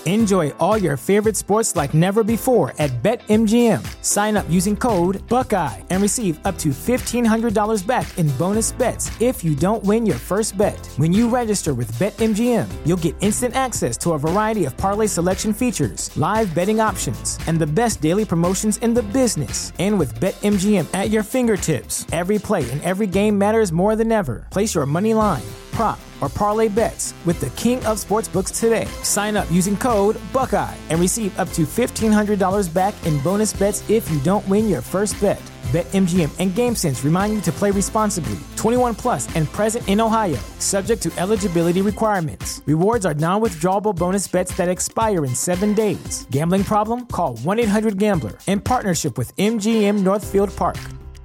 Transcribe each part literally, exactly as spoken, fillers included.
Enjoy all your favorite sports like never before at BetMGM. Sign up using code Buckeye and receive up to fifteen hundred dollars back in bonus bets if you don't win your first bet. When you register with BetMGM, you'll get instant access to a variety of parlay selection features, live betting options, and the best daily promotions in the business. And with BetMGM at your fingertips, every play and every game matters more than ever. Place your money line, prop, or parlay bets with the king of sportsbooks today. Sign up using code Buckeye and receive up to fifteen hundred dollars back in bonus bets if you don't win your first bet. BetMGM and GameSense remind you to play responsibly. twenty-one plus and present in Ohio, subject to eligibility requirements. Rewards are non-withdrawable bonus bets that expire in seven days. Gambling problem? Call one eight hundred gambler in partnership with M G M Northfield Park.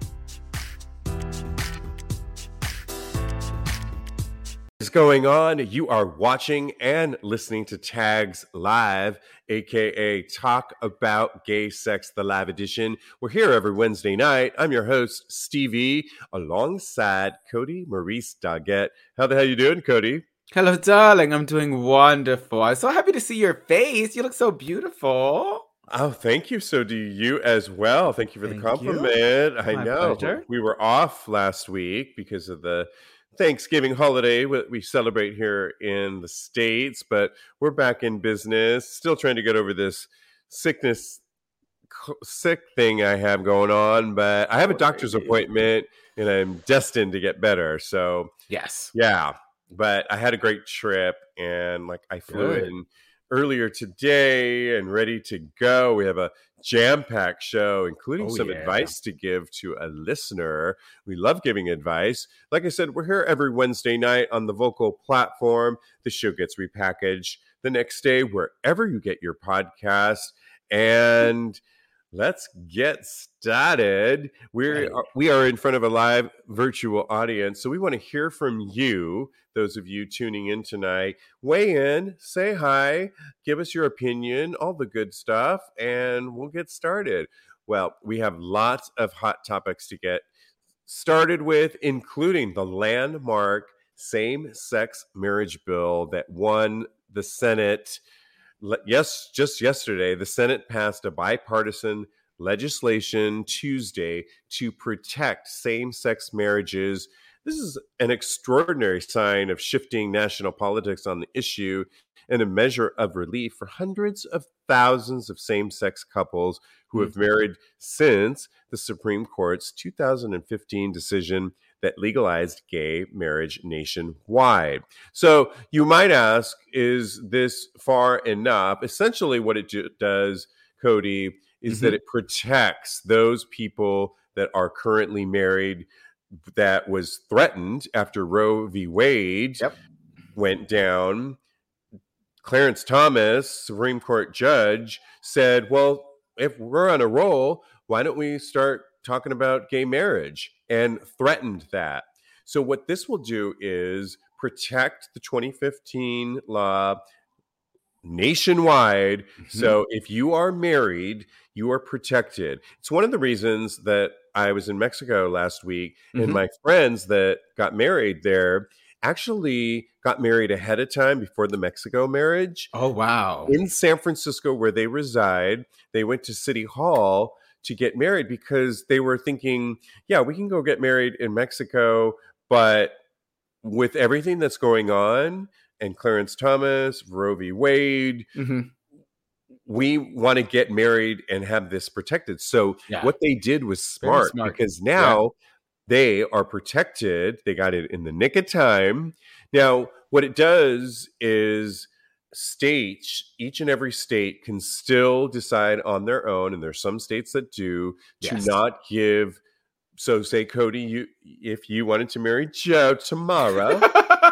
What's going on? You are watching and listening to Tags Live, aka Talk About Gay Sex, the live edition. We're here every Wednesday night. I'm your host, Stevie, alongside Cody Maurice Doggett. How the hell you doing, Cody? Hello, darling. I'm doing wonderful. I'm so happy to see your face. You look so beautiful. Oh, thank you. So do you as well. Thank you for Thank the compliment. you. I My know. pleasure. We were off last week because of the Thanksgiving holiday we celebrate here in the States, but we're back in business, still trying to get over this sickness, sick thing I have going on, but I have a doctor's appointment and I'm destined to get better. So Yes. yeah, but I had a great trip and like I flew Good. in earlier today and ready to go. We have a jam-packed show, including Oh, some yeah. advice to give to a listener. We love giving advice. Like I said, we're here every Wednesday night on the Vocal platform. The show gets repackaged the next day, wherever you get your podcast. And let's get started. We're Right. we are in front of a live virtual audience, so we want to hear from you, those of you tuning in tonight. Weigh in, say hi, give us your opinion, all the good stuff, and we'll get started. Well, we have lots of hot topics to get started with, including the landmark same-sex marriage bill that won the Senate. Le- Yes, just yesterday, the Senate passed a bipartisan legislation Tuesday to protect same-sex marriages. This is an extraordinary sign of shifting national politics on the issue and a measure of relief for hundreds of thousands of same-sex couples who have married since the Supreme Court's two thousand fifteen decision that legalized gay marriage nationwide. So you might ask, is this far enough? Essentially what it do- does, Cody, is Mm-hmm. that it protects those people that are currently married that was threatened after Roe v. Wade Yep. went down. Clarence Thomas, Supreme Court judge, said, well, if we're on a roll, why don't we start talking about gay marriage, and threatened that. So what this will do is protect the twenty fifteen law nationwide. Mm-hmm. So if you are married, you are protected. It's one of the reasons that I was in Mexico last week, Mm-hmm. and my friends that got married there actually got married ahead of time before the Mexico marriage. Oh, wow. In San Francisco, where they reside, they went to City Hall to get married because they were thinking, yeah, we can go get married in Mexico, but with everything that's going on and Clarence Thomas, Roe v. Wade, Mm-hmm. we want to get married and have this protected. So Yeah. what they did was Very smart, smart. because now they are protected. They got it in the nick of time. Now, what it does is states, each and every state can still decide on their own, and there's some states that do, to Yes. not give. So say, Cody, you if you wanted to marry Joe tomorrow.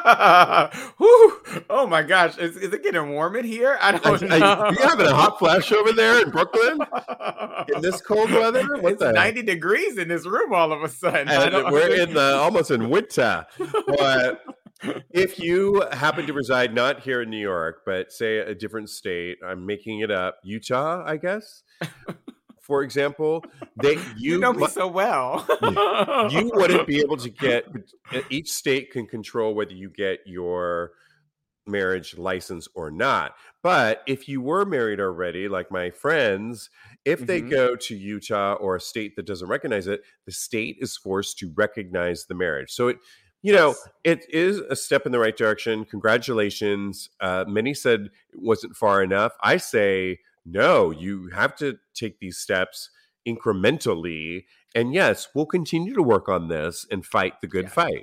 Whew. Oh my gosh. Is, is it getting warm in here? I don't I- know. I- you having a hot flash over there in Brooklyn in this cold weather? What It's the- ninety degrees in this room all of a sudden. I And don't we're understand. in the almost in winter. But if you happen to reside not here in New York, but say a different state, I'm making it up, Utah, I guess, for example, they you, You know me mu- so well. you wouldn't be able to get. Each state can control whether you get your marriage license or not. But if you were married already, like my friends, if they Mhm. go to Utah or a state that doesn't recognize it, the state is forced to recognize the marriage. So it, you know, Yes. it is a step in the right direction. Congratulations. Uh, many said it wasn't far enough. I say, no, you have to take these steps incrementally. And yes, we'll continue to work on this and fight the good Yes. fight.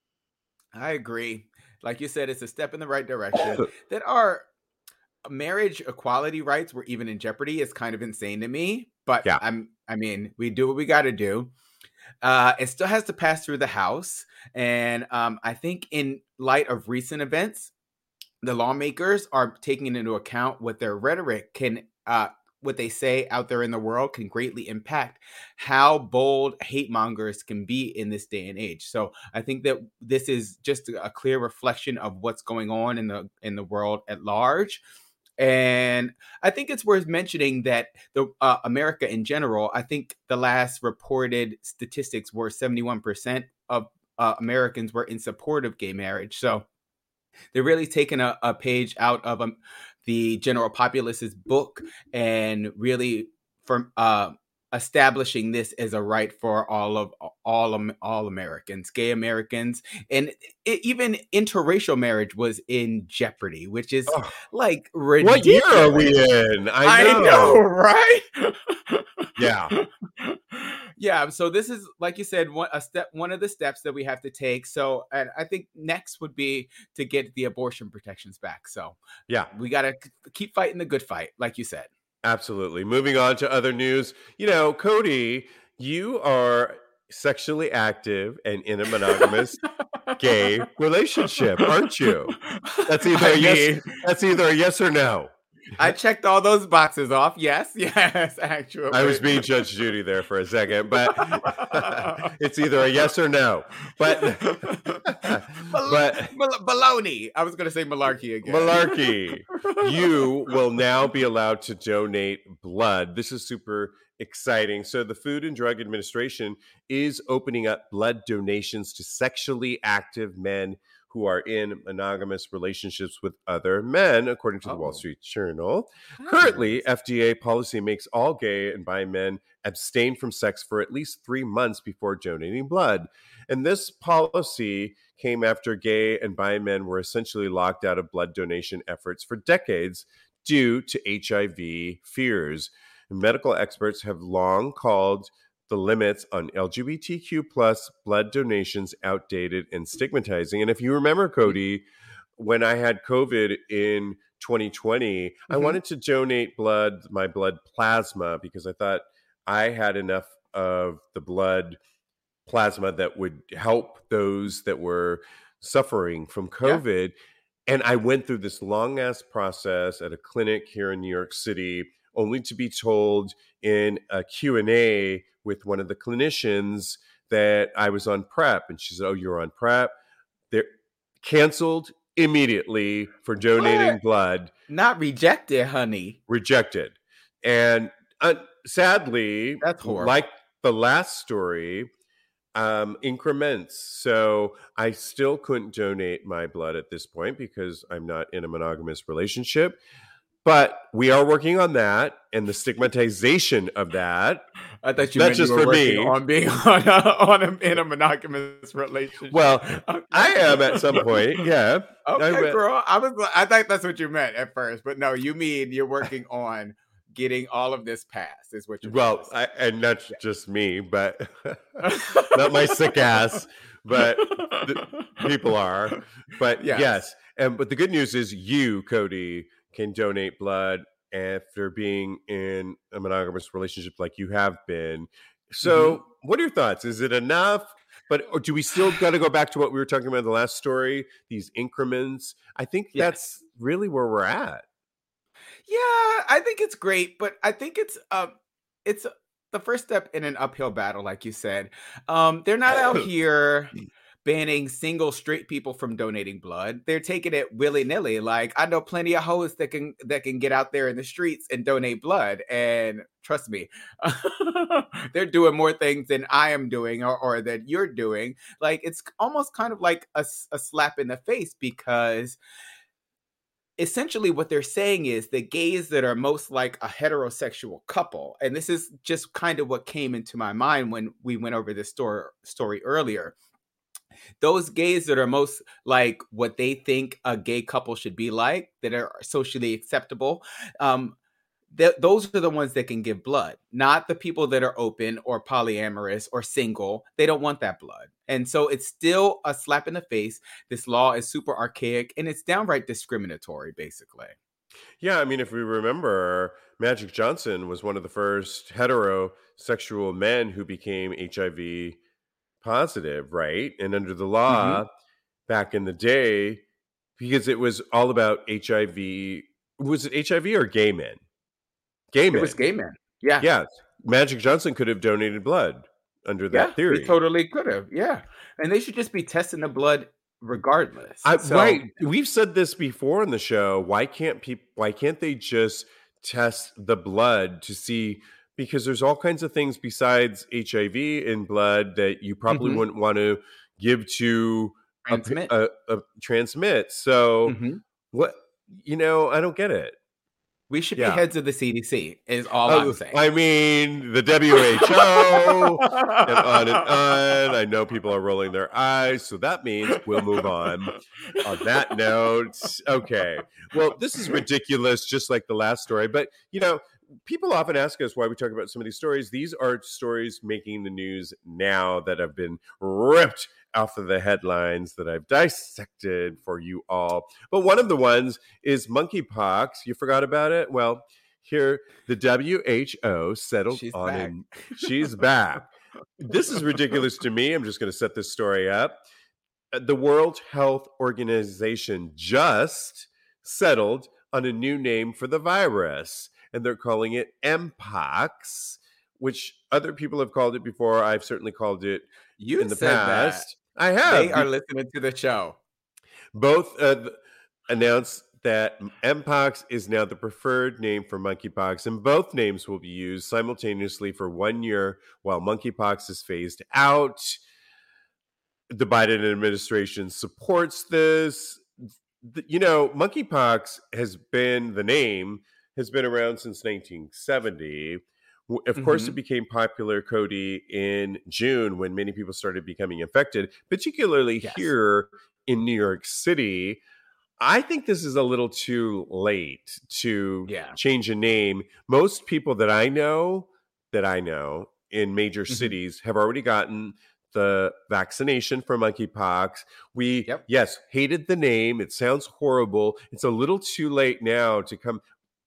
I agree. Like you said, it's a step in the right direction. That our marriage equality rights were even in jeopardy is kind of insane to me. But Yeah. I'm, I mean, we do what we got to do. Uh, it still has to pass through the House. And um, I think in light of recent events, the lawmakers are taking into account what their rhetoric can, uh, what they say out there in the world can greatly impact how bold hate mongers can be in this day and age. So I think that this is just a clear reflection of what's going on in the in the world at large. And I think it's worth mentioning that the uh, America in general, I think the last reported statistics were seventy-one percent of uh, Americans were in support of gay marriage. So they're really taking a, a page out of um, the general populace's book and really from uh, establishing this as a right for all of all all Americans, gay Americans, and it, even interracial marriage was in jeopardy, which is Oh, like what year are we ridiculous. in? I know, I know, right? Yeah. Yeah, so this is, like you said, one a step, one of the steps that we have to take. So, and I think next would be to get the abortion protections back. So, Yeah. we got to keep fighting the good fight, like you said. Absolutely. Moving on to other news. You know, Cody, you are sexually active and in a monogamous gay relationship, aren't you? That's either I a yes. mean, That's either a yes or no. I checked all those boxes off. Yes, yes, actually. I was being Judge Judy there for a second, but it's either a yes or no. But but baloney. I was going to say malarkey again. Malarkey. You will now be allowed to donate blood. This is super exciting. So the Food and Drug Administration is opening up blood donations to sexually active men who are in monogamous relationships with other men, according to the oh. Wall Street Journal. Nice. Currently, F D A policy makes all gay and bi men abstain from sex for at least three months before donating blood. And this policy came after gay and bi men were essentially locked out of blood donation efforts for decades due to H I V fears. And medical experts have long called the limits on L G B T Q plus blood donations outdated and stigmatizing. And if you remember, Cody, when I had COVID in twenty twenty, mm-hmm. I wanted to donate blood, my blood plasma, because I thought I had enough of the blood plasma that would help those that were suffering from COVID. Yeah. And I went through this long ass process at a clinic here in New York City, only to be told in a Q and A with one of the clinicians that I was on PrEP. And she said, oh, you're on PrEP? They're canceled immediately for donating what? blood. Not rejected, honey. Rejected. And uh, sadly, that's horrible. Like the last story, um, increments. So I still couldn't donate my blood at this point because I'm not in a monogamous relationship. But we are working on that and the stigmatization of that. I thought you That's meant just you were for working me. on being on, a, on a, in a monogamous relationship. Well, I am at some point. Yeah. Okay, I, girl. I was. I thought that's what you meant at first, but no, you mean you're working on getting all of this passed. Is what you're. Well, I, and not yeah. just me, but not my sick ass, but the, people are. But yes. yes, and but the good news is you, Cody, can donate blood after being in a monogamous relationship like you have been. So mm-hmm. what are your thoughts? Is it enough? But or do we still got to go back to what we were talking about in the last story, these increments? I think yes. that's really where we're at. Yeah, I think it's great, but I think it's uh, it's the first step in an uphill battle, like you said. Um, they're not out here banning single straight people from donating blood. They're taking it willy-nilly. Like, I know plenty of hoes that can that can get out there in the streets and donate blood. And trust me, they're doing more things than I am doing or, or that you're doing. Like, it's almost kind of like a, a slap in the face because essentially what they're saying is the gays that are most like a heterosexual couple, and this is just kind of what came into my mind when we went over this story story earlier. Those gays that are most like what they think a gay couple should be like, that are socially acceptable, um, th- those are the ones that can give blood, not the people that are open or polyamorous or single. They don't want that blood. And so it's still a slap in the face. This law is super archaic and it's downright discriminatory, basically. Yeah, I mean, if we remember, Magic Johnson was one of the first heterosexual men who became H I V positive, right? And under the law Mm-hmm. back in the day, because it was all about H I V, was it H I V or gay men? Gay It men. was gay men. Yeah. Yes. Magic Johnson could have donated blood under that Yeah, theory. we totally could have. Yeah. And they should just be testing the blood regardless. I, So, right. We've said this before in the show. Why can't people, why can't they just test the blood to see, because there's all kinds of things besides H I V in blood that you probably Mhm. wouldn't want to give to a, Transmit. a, a transmit. So Mhm. what, you know, I don't get it. We should Yeah. be heads of the C D C is all Oh, I'm saying. I mean, the W H O and on and on. I know people are rolling their eyes, so that means we'll move on. On that note, okay. Well, this is ridiculous, just like the last story. But, you know, people often ask us why we talk about some of these stories. These are stories making the news now that have been ripped off of the headlines that I've dissected for you all. But one of the ones is monkeypox. You forgot about it? Well, here the W H O settled She's on back. an, she's back. This is ridiculous to me. I'm just going to set this story up. The World Health Organization just settled on a new name for the virus, and they're calling it Mpox, which other people have called it before. I've certainly called it You in the said past. that. I have. They are listening to the show. Both uh, th- announced that Mpox is now the preferred name for monkeypox, and both names will be used simultaneously for one year while monkeypox is phased out. The Biden administration supports this. Th- You know, monkeypox has been, the name has been around since nineteen seventy. W- Of course, Mhm. it became popular, Cody, in June when many people started becoming infected, particularly Yes. here in New York City. I think this is a little too late to Yeah. change a name. Most people that I know, that I know in major Mhm. cities have already gotten the vaccination for monkeypox. We, Yep. yes, hated the name. It sounds horrible. It's a little too late now to come.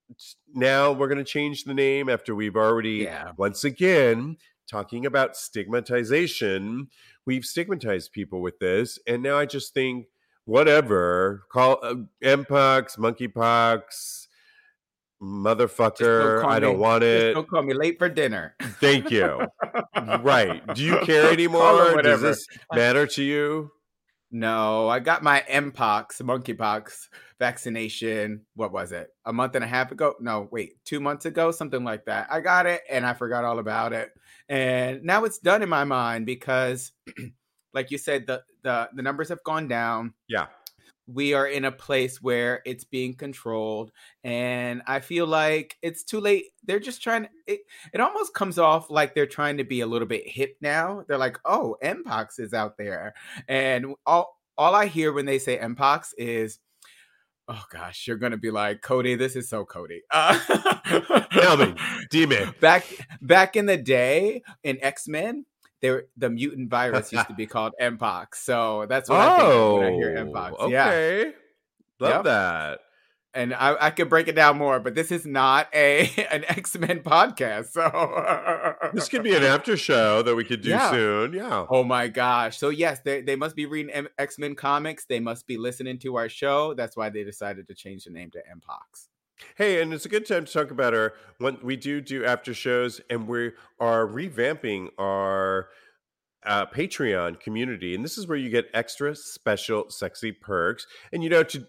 Now we're going to change the name after we've already, Yeah. once again, talking about stigmatization. We've stigmatized people with this. And now I just think, whatever, call uh, Mpox, monkeypox, Just don't motherfucker. call I don't me. want Just it. don't call me late for dinner. Thank you. Right. Do you care Call it anymore? Does whatever. this matter to you? No, I got my Mpox, monkeypox vaccination. What was it? A month and a half ago? No, wait, two months ago, something like that. I got it and I forgot all about it. And now it's done in my mind because, like you said, the, the, the numbers have gone down. Yeah. We are in a place where it's being controlled, and I feel like it's too late. They're just trying to, it, it almost comes off like they're trying to be a little bit hip now. They're like, oh, Mpox is out there. And all, all I hear when they say Mpox is, oh gosh, you're going to be like, Cody, this is so Cody. Uh, Tell me, demon. back, back in the day in X-Men, There, the mutant virus used to be called Mpox, so that's what I think of when I hear Mpox. Oh, Yeah, okay. Love Yep. that. and I, I could break it down more, but this is not a an X-Men podcast, so This could be an after show that we could do Yeah. soon. Yeah. Oh my gosh! So yes, they they must be reading M- X-Men comics. They must be listening to our show. That's why they decided to change the name to Mpox. Hey, and it's a good time to talk about our when we do do after shows, and we are revamping our uh, Patreon community, and this is where you get extra special, sexy perks. And you know, to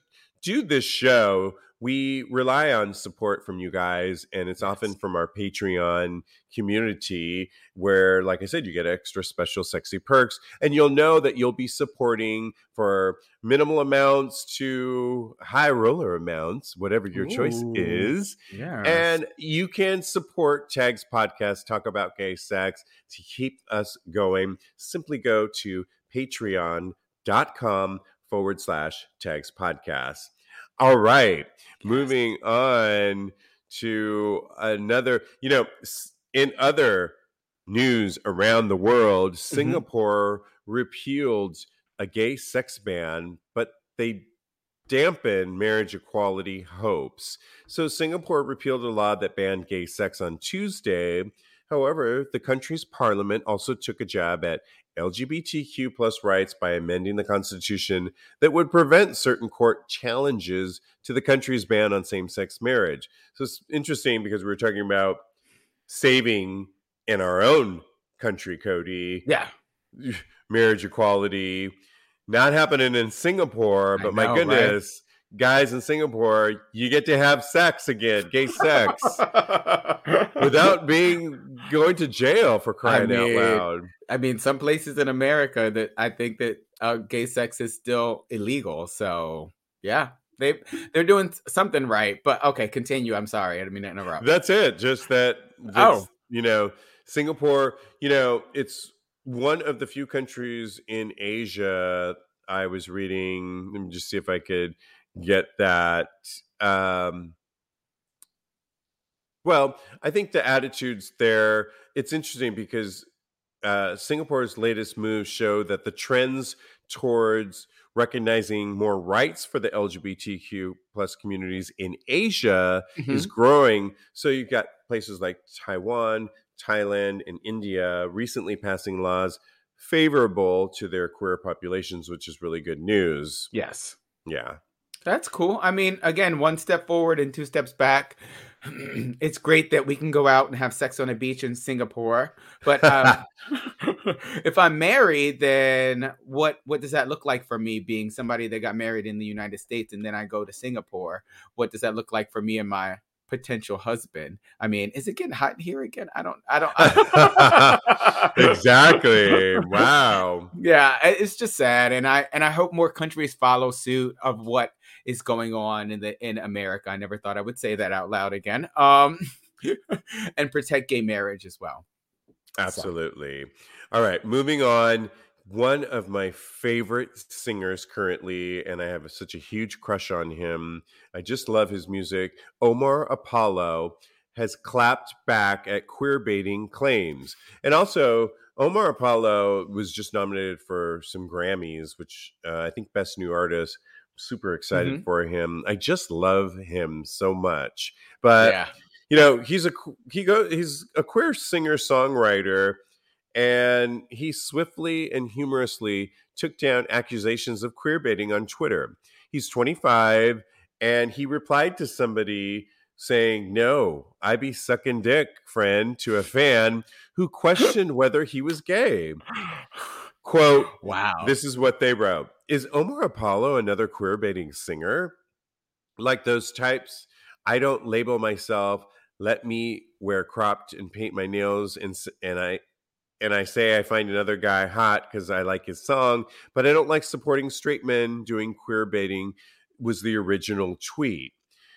do this show, we rely on support from you guys, and it's often from our Patreon community where, like I said, you get extra special sexy perks, and you'll know that you'll be supporting for minimal amounts to high roller amounts, whatever your choice Ooh, is. yes. And you can support Tags Podcast, Talk About Gay Sex, to keep us going. Simply go to patreon.com forward slash Tags Podcast. All right. Yes. Moving on to another, you know, in other news around the world, mm-hmm. Singapore repealed a gay sex ban, but they dampen marriage equality hopes. So Singapore repealed a law that banned gay sex on Tuesday. However, the country's parliament also took a jab at L G B T Q plus rights by amending the constitution that would prevent certain court challenges to the country's ban on same-sex marriage. So it's interesting because we were talking about saving in our own country, Cody. Yeah. Marriage equality, not happening in Singapore, but know, my goodness, right? Guys in Singapore, you get to have sex again, gay sex, without being going to jail for crying I mean, out loud. I mean, some places in America that I think that uh, gay sex is still illegal. So yeah, they they're doing something right. But okay, continue. I'm sorry, I didn't mean to interrupt. That's it. Just that. Just, oh, you know, Singapore. You know, it's one of the few countries in Asia. I was reading. Let me just see if I could get that. Um, well, I think the attitudes there, it's interesting because uh, Singapore's latest moves show that the trends towards recognizing more rights for the L G B T Q plus communities in Asia mm-hmm. is growing. So you've got places like Taiwan, Thailand, and India recently passing laws favorable to their queer populations, which is really good news. Yes. Yeah. That's cool. I mean, again, one step forward and two steps back. It's great that we can go out and have sex on a beach in Singapore. But um, if I'm married, then what, what does that look like for me being somebody that got married in the United States and then I go to Singapore? What does that look like for me and my potential husband? I mean, is it getting hot in here again? I don't, I don't. I... Exactly. Wow. Yeah, it's just sad. And I, and I hope more countries follow suit of what is going on in the, in America. I never thought I would say that out loud again. Um, and protect gay marriage as well. Absolutely. So. All right. Moving on. One of my favorite singers currently, and I have such a huge crush on him. I just love his music. Omar Apollo has clapped back at queer baiting claims. And also, Omar Apollo was just nominated for some Grammys, which uh, I think Best New Artist. Super excited mm-hmm. for him. I just love him so much. But, yeah. you know, he's a, he go, he's a queer singer-songwriter. And he swiftly and humorously took down accusations of queer baiting on Twitter. He's twenty-five, and he replied to somebody saying, "No, I be sucking dick, friend," to a fan who questioned whether he was gay. Quote, wow. This is what they wrote. Is Omar Apollo another queer baiting singer? Like those types, I don't label myself. Let me wear cropped and paint my nails, and and I... And I say I find another guy hot because I like his song, but I don't like supporting straight men doing queer baiting, was the original tweet.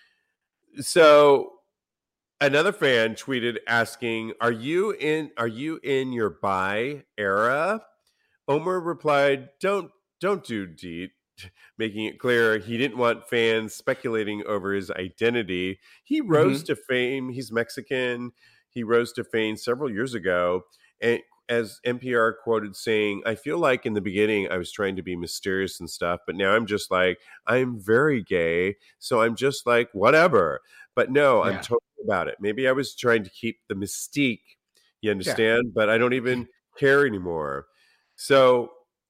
So another fan tweeted asking, Are you in are you in your bi era? Omar replied, Don't don't do deed, making it clear he didn't want fans speculating over his identity. He rose mm-hmm. to fame. He's Mexican. He rose to fame several years ago. And as N P R quoted saying, I feel like in the beginning I was trying to be mysterious and stuff, but now I'm just like, I'm very gay. So I'm just like, whatever. But no, yeah. I'm totally about it. Maybe I was trying to keep the mystique, you understand? Yeah. But I don't even care anymore. So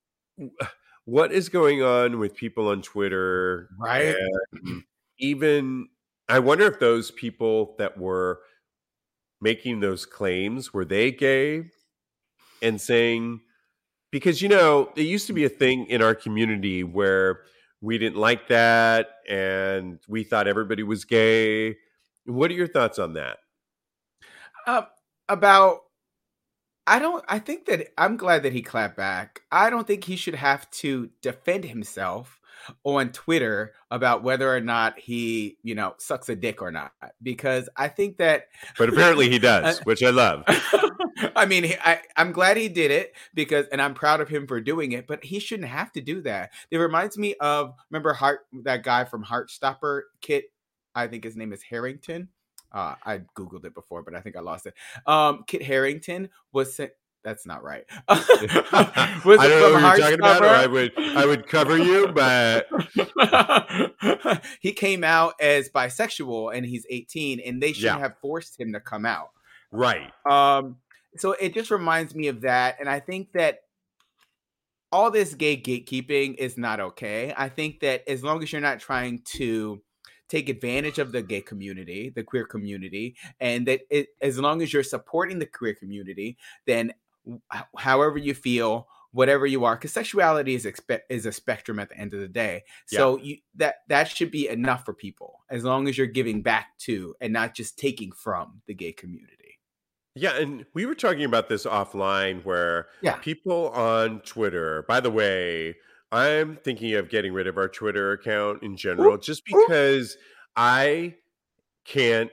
what is going on with people on Twitter? Right. And even, I wonder if those people that were making those claims, were they gay? And saying, because, you know, it used to be a thing in our community where we didn't like that, and we thought everybody was gay. What are your thoughts on that? Um, about I don't I think that I'm glad that he clapped back. I don't think he should have to defend himself on Twitter about whether or not he, you know, sucks a dick or not, because I think that But apparently he does, which I love. I mean, he, I, I'm glad he did it because, and I'm proud of him for doing it, but he shouldn't have to do that. It reminds me of, remember Heart, that guy from Heartstopper, Kit, I think his name is Harrington. Uh, I Googled it before, but I think I lost it. Um, Kit Harrington was sent, that's not right. was I don't know what you're talking about, or I would, I would cover you, but he came out as bisexual and he's eighteen, and they shouldn't Yeah. have forced him to come out. right. Um, so it just reminds me of that. And I think that all this gay gatekeeping is not okay. I think that as long as you're not trying to take advantage of the gay community, the queer community, and that it, as long as you're supporting the queer community, then h- however you feel, whatever you are, because sexuality is expe- is a spectrum at the end of the day. So you, that that should be enough for people, as long as you're giving back to and not just taking from the gay community. Yeah, and we were talking about this offline where Yeah. people on Twitter, by the way, I'm thinking of getting rid of our Twitter account in general just because I can't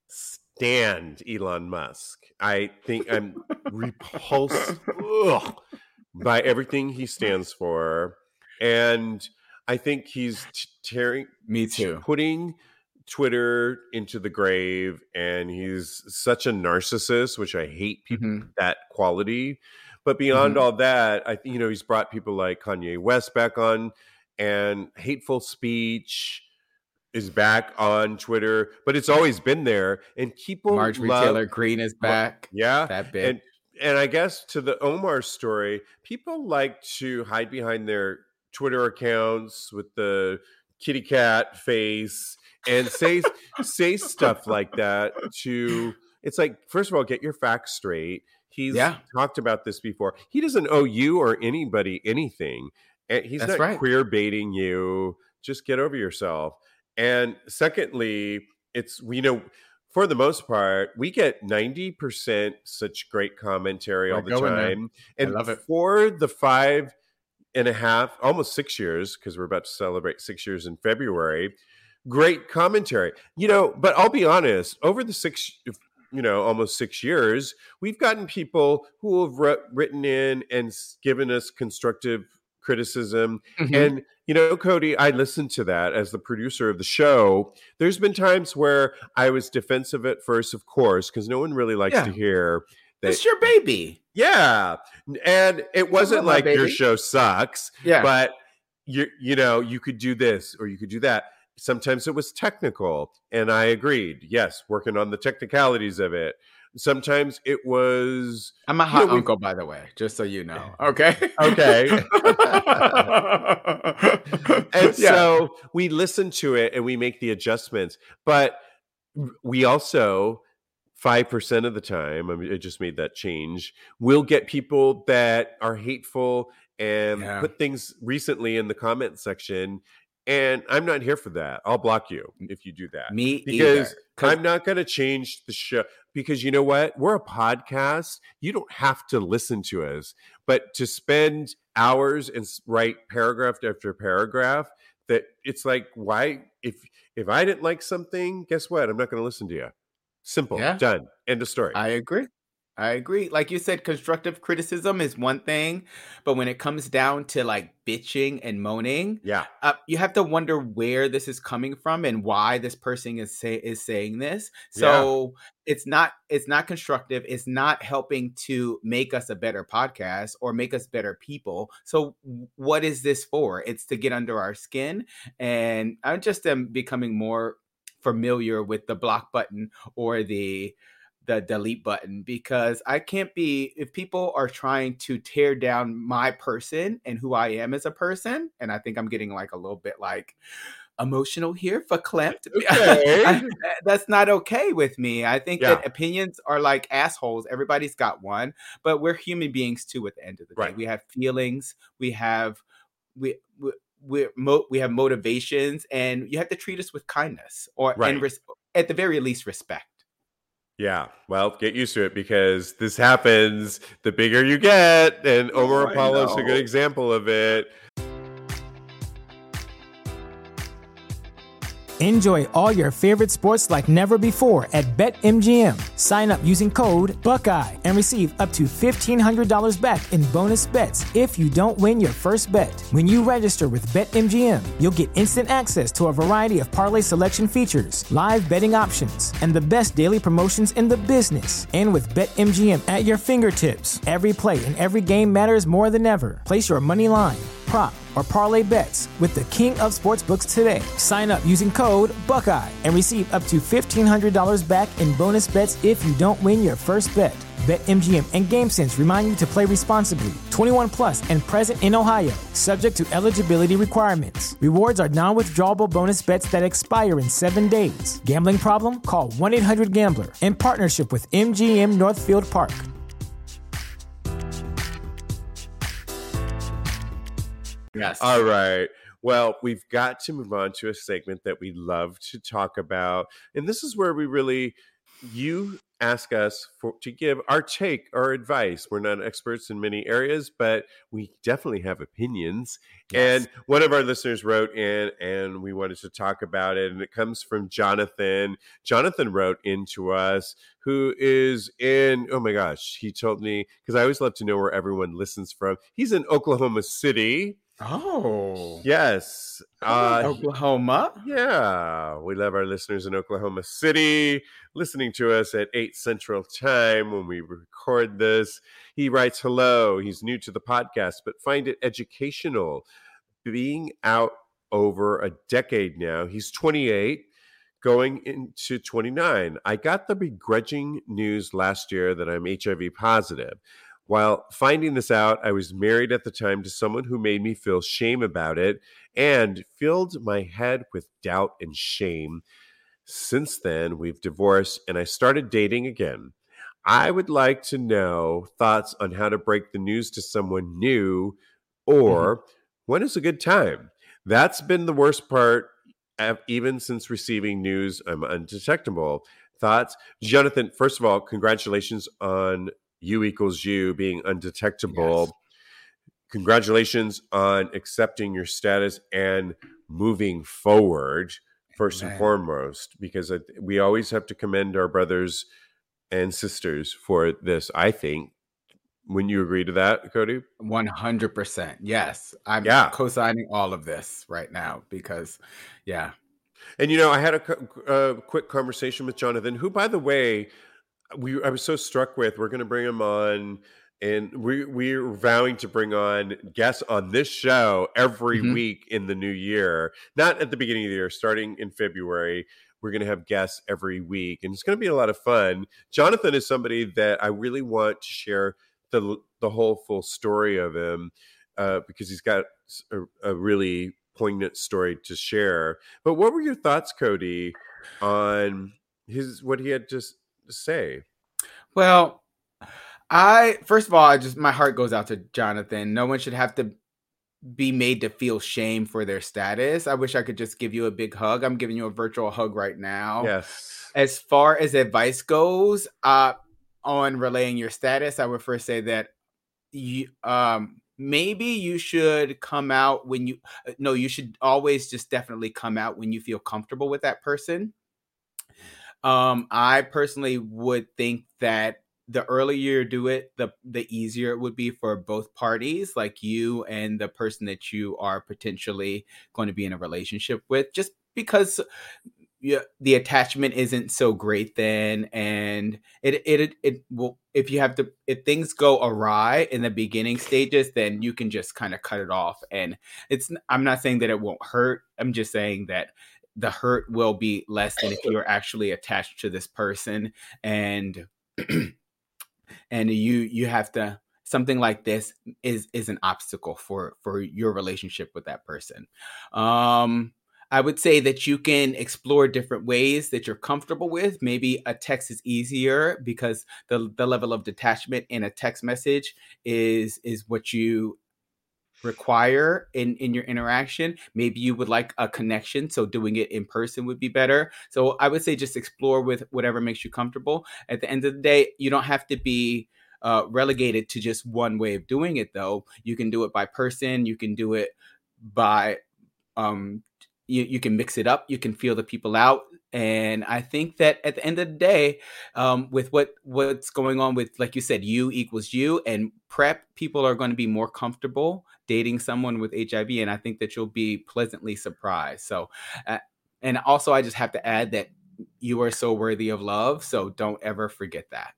stand Elon Musk. I think I'm repulsed ugh, by everything he stands for. And I think he's t- tearing, Me too. putting Twitter into the grave, and he's such a narcissist, which I hate people Mhm. with that quality. But beyond Mhm. all that, I you know he's brought people like Kanye West back on, and hateful speech is back on Twitter, but it's always been there, and people Marjorie love, Taylor Greene is back. yeah, That bit. and and I guess to the Omar story, people like to hide behind their Twitter accounts with the kitty cat face and say say stuff like that to it's like, first of all, get your facts straight. He's Yeah. talked about this before. He doesn't owe you or anybody anything. And he's That's not right. queer baiting you. Just get over yourself. And secondly, it's we know for the most part, we get ninety percent such great commentary all Like the going there. time. I And love it. for the five and a half, almost six years, because we're about to celebrate six years in February, great commentary. You know, but I'll be honest, over the six, you know, almost six years, we've gotten people who have wr- written in and s- given us constructive criticism. Mhm. And, you know, Cody, I listened to that as the producer of the show. There's been times where I was defensive at first, of course, because no one really likes Yeah. to hear that. It's your baby. Yeah. And it wasn't love my like your baby. show sucks, Yeah. but you you know, you could do this or you could do that. Sometimes it was technical, and I agreed. Yes, working on the technicalities of it. Sometimes it was I'm a you hot know, we- uncle, by the way, just so you know. Okay. Okay. And Yeah. so we listen to it and we make the adjustments. But we also, five percent of the time, I mean, I just made that change, we'll get people that are hateful and Yeah. put things recently in the comment section. And I'm not here for that. I'll block you if you do that. Me Because either. 'Cause- I'm not going to change the show. Because you know what? We're a podcast. You don't have to listen to us. But to spend hours and s- write paragraph after paragraph, that it's like, why? If if I didn't like something, guess what? I'm not going to listen to you. Simple. Yeah. Done. End of story. I agree. I agree. Like you said, constructive criticism is one thing, but when it comes down to like bitching and moaning, yeah. uh, you have to wonder where this is coming from and why this person is say is saying this. So it's not it's not constructive. It's not helping to make us a better podcast or make us better people. So w- what is this for? It's to get under our skin, and I just am becoming more familiar with the block button or the the delete button, because I can't be, if people are trying to tear down my person and who I am as a person, and I think I'm getting like a little bit like emotional here for clamped. Okay. I- that's not okay with me. I think Yeah. that opinions are like assholes. Everybody's got one, but we're human beings too at the end of the day. Right. We have feelings. We have we, we we're mo- we have motivations, and you have to treat us with kindness, or Right. and res- at the very least, respect. Yeah, well, get used to it because this happens the bigger you get, and Omar Oh, I Apollo is a good know. example of it. Enjoy all your favorite sports like never before at BetMGM. Sign up using code Buckeye and receive up to fifteen hundred dollars back in bonus bets if you don't win your first bet. When you register with BetMGM, you'll get instant access to a variety of parlay selection features, live betting options, and the best daily promotions in the business. And with BetMGM at your fingertips, every play and every game matters more than ever. Place your money line, prop, or parlay bets with the king of sportsbooks today. Sign up using code Buckeye and receive up to fifteen hundred dollars back in bonus bets if you don't win your first bet. BetMGM and GameSense remind you to play responsibly. twenty-one plus and present in Ohio, subject to eligibility requirements. Rewards are non-withdrawable bonus bets that expire in seven days. Gambling problem? Call one eight hundred gambler in partnership with M G M Northfield Park. Yes. All right. Well, we've got to move on to a segment that we love to talk about. And this is where we really, you ask us for, to give our take, our advice. We're not experts in many areas, but we definitely have opinions. Yes. And one of our listeners wrote in and we wanted to talk about it. And it comes from Jonathan. Jonathan wrote into us, who is in, oh my gosh, he told me, because I always love to know where everyone listens from. He's in Oklahoma City. Oh. Yes. Uh, Oklahoma. Yeah. We love our listeners in Oklahoma City listening to us at eight Central Time when we record this. He writes, hello. He's new to the podcast, but find it educational. Being out over a decade now, he's twenty-eight, going into twenty-nine. I got the begrudging news last year that I'm H I V positive. While finding this out, I was married at the time to someone who made me feel shame about it and filled my head with doubt and shame. Since then, we've divorced and I started dating again. I would like to know thoughts on how to break the news to someone new, or mm-hmm. when is a good time? That's been the worst part, even since receiving news I'm undetectable. Thoughts? Jonathan, first of all, congratulations on You equals you being undetectable. Yes. Congratulations on accepting your status and moving forward, first Amen. And foremost, because we always have to commend our brothers and sisters for this, I think. Wouldn't you agree to that, Cody? one hundred percent. Yes. I'm yeah. co-signing all of this right now because, yeah. And, you know, I had a, a quick conversation with Jonathan, who, by the way, We I was so struck with. We're going to bring him on, and we we're vowing to bring on guests on this show every mm-hmm. week in the new year. Not at the beginning of the year, starting in February. We're going to have guests every week, and it's going to be a lot of fun. Jonathan is somebody that I really want to share the the whole full story of him uh, because he's got a, a really poignant story to share. But what were your thoughts, Cody, on his what he had just say? Well, I first of all, I just my heart goes out to Jonathan. No one should have to be made to feel shame for their status. I wish I could just give you a big hug. I'm giving you a virtual hug right now. Yes. As far as advice goes, uh, on relaying your status, I would first say that you um maybe you should come out when you no, you should always just definitely come out when you feel comfortable with that person. Um, I personally would think that the earlier you do it, the the easier it would be for both parties, like you and the person that you are potentially going to be in a relationship with, just because yeah, the attachment isn't so great then, and it it it will if you have to if things go awry in the beginning stages, then you can just kind of cut it off. And it's I'm not saying that it won't hurt. I'm just saying that the hurt will be less than if you're actually attached to this person, and and you you have to something like this is is an obstacle for for your relationship with that person. Um, I would say that you can explore different ways that you're comfortable with. Maybe a text is easier because the the level of detachment in a text message is is what you require in in your interaction. Maybe you would like a connection, so doing it in person would be better. So I would say just explore with whatever makes you comfortable. At the end of the day, you don't have to be uh, relegated to just one way of doing it, though. You can do it by person. You can do it by um you, you can mix it up. You can feel the people out. And I think that at the end of the day, um, with what what's going on with, like you said, you equals you and PrEP, people are going to be more comfortable dating someone with H I V. And I think that you'll be pleasantly surprised. So, uh, and also I just have to add that you are so worthy of love. So don't ever forget that.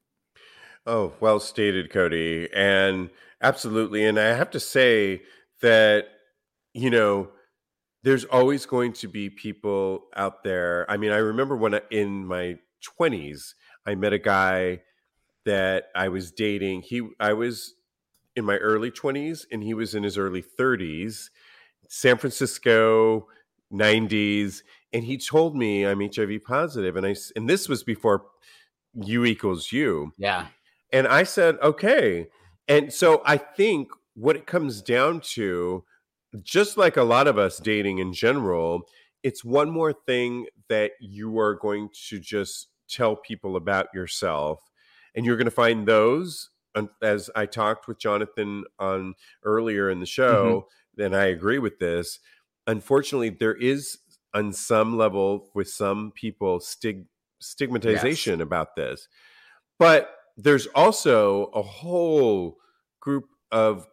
Oh, well stated, Cody. And absolutely. And I have to say that, you know, there's always going to be people out there. I mean, I remember when I, in my twenties, I met a guy that I was dating. He, I was in my early twenties and he was in his early thirties, San Francisco, nineties. And he told me I'm H I V positive. And I, and this was before you equals you. Yeah. And I said, okay. And so I think what it comes down to, just like a lot of us dating in general, it's one more thing that you are going to just tell people about yourself. And you're going to find those, as I talked with Jonathan on earlier in the show, mm-hmm. and I agree with this. Unfortunately, there is on some level with some people stig- stigmatization yes. about this. But there's also a whole group of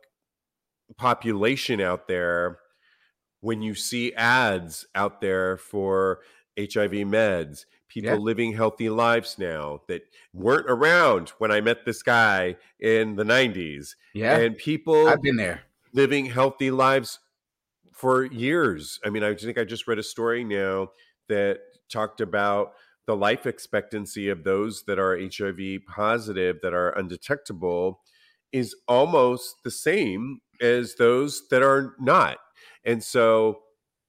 population out there. When you see ads out there for H I V meds, people yeah. living healthy lives now that weren't around when I met this guy in the nineties. Yeah. And people I've been there living healthy lives for years. I mean, I think I just read a story now that talked about the life expectancy of those that are H I V positive, that are undetectable, is almost the same as those that are not. And so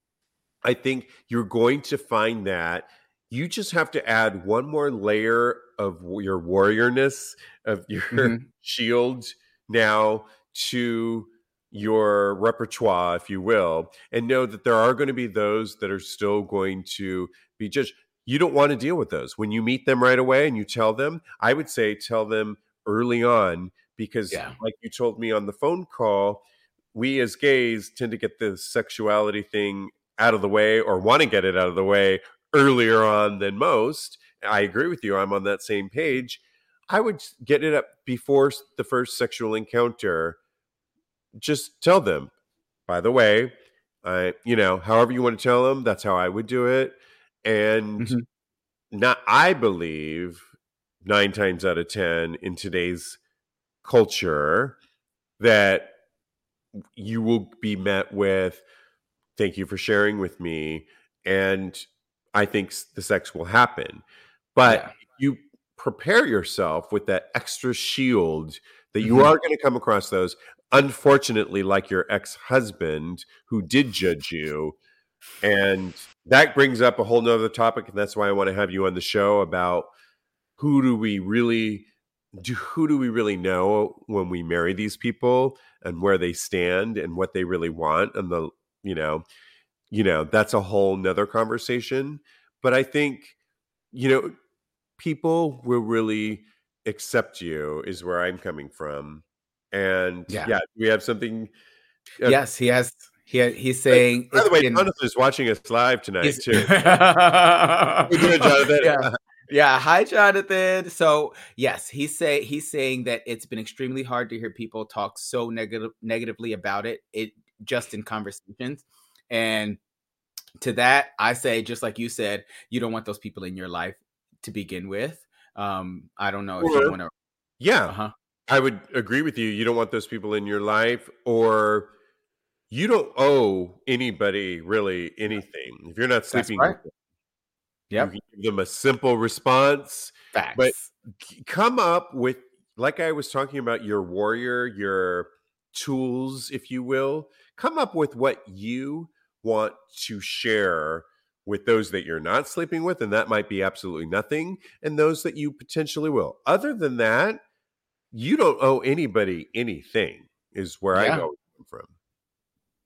I think you're going to find that you just have to add one more layer of your warriorness, of your mm-hmm. shield now to your repertoire, if you will, and know that there are going to be those that are still going to be judged. You don't want to deal with those. When you meet them right away and you tell them, I would say tell them early on, because yeah. like you told me on the phone call, we as gays tend to get the sexuality thing out of the way, or want to get it out of the way earlier on than most. I agree with you. I'm on that same page. I would get it up before the first sexual encounter. Just tell them, by the way, I, you know, however you want to tell them, that's how I would do it. And mm-hmm. not, I believe nine times out of ten in today's culture that you will be met with, thank you for sharing with me. And I think the sex will happen. But yeah. you prepare yourself with that extra shield that you mm-hmm. are going to come across those. Unfortunately, like your ex-husband who did judge you. And that brings up a whole nother topic. And that's why I want to have you on the show about who do we really do, who do we really know when we marry these people, and where they stand and what they really want. And the, you know, you know, that's a whole nother conversation. But I think, you know, people will really accept you is where I'm coming from. And yeah, yeah we have something. Uh, yes, he has. He he's saying. By the way, been, Jonathan is watching us live tonight too. Good, Jonathan. Yeah. Yeah, hi Jonathan. So yes, he's say he's saying that it's been extremely hard to hear people talk so negative negatively about it. It just in conversations, and to that I say, just like you said, you don't want those people in your life to begin with. Um, I don't know if or, you want to. Yeah, uh-huh. I would agree with you. You don't want those people in your life, or you don't owe anybody really anything if you're not sleeping That's right. with them. Yep. You can give them a simple response. Facts. But come up with, like I was talking about, your warrior, your tools, if you will. Come up with what you want to share with those that you're not sleeping with, and that might be absolutely nothing, and those that you potentially will. Other than that, you don't owe anybody anything, is where yeah. I go from.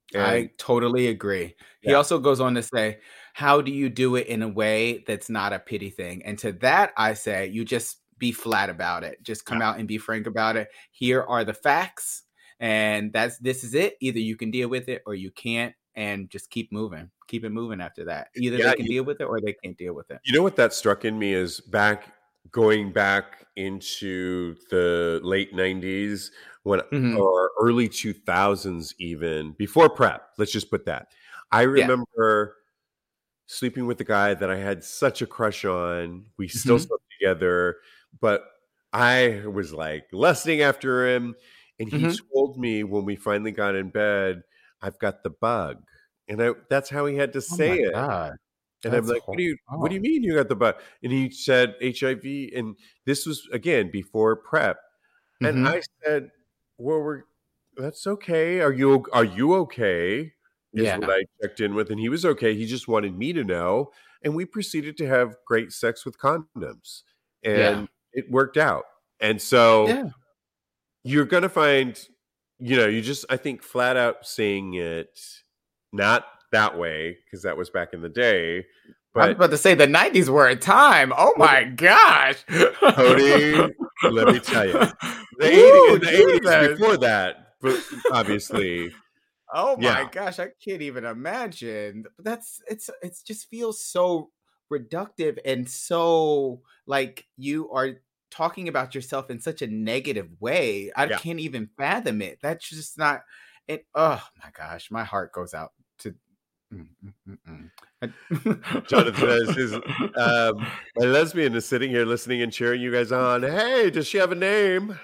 And, I totally agree. He yeah. also goes on to say, how do you do it in a way that's not a pity thing? And to that, I say, you just be flat about it. Just come Yeah. out and be frank about it. Here are the facts. And that's this is it. Either you can deal with it or you can't, and just keep moving. Keep it moving after that. Either Yeah, they can you, deal with it or they can't deal with it. you know what that struck in me is back going back into the late nineties when Mhm. or early two thousands, even before prep. Let's just put that. I Yeah. remember sleeping with the guy that I had such a crush on. We still Mhm. slept together, but I was like lusting after him. And he Mhm. told me when we finally got in bed, I've got the bug. And I, that's how he had to Oh say my it. God. And I'm That's like, what hor do you what do oh. you mean you got the bug? And he said H I V. And this was again before prep. And Mhm. I said, well, we're that's okay. Are you are you okay? Is what Yeah. I checked in with. And he was okay. He just wanted me to know. And we proceeded to have great sex with condoms. Yeah. And it worked out. And so Yeah. you're gonna find, you know, you just I think flat out saying it not that way, because that was back in the day, I was but about to say the nineties were a time. Oh let me- my gosh. Cody, let me tell you, the eighties Ooh, in the eighties Jesus. before that, but obviously, Oh my yeah, gosh, I can't even imagine. But that's it's it's just feels so reductive and so like you are talking about yourself in such a negative way. I yeah. can't even fathom it. That's just not it. Oh my gosh, my heart goes out to mm, mm, mm, Jonathan says mm. his um, my lesbian is sitting here listening and cheering you guys on. Hey, does she have a name?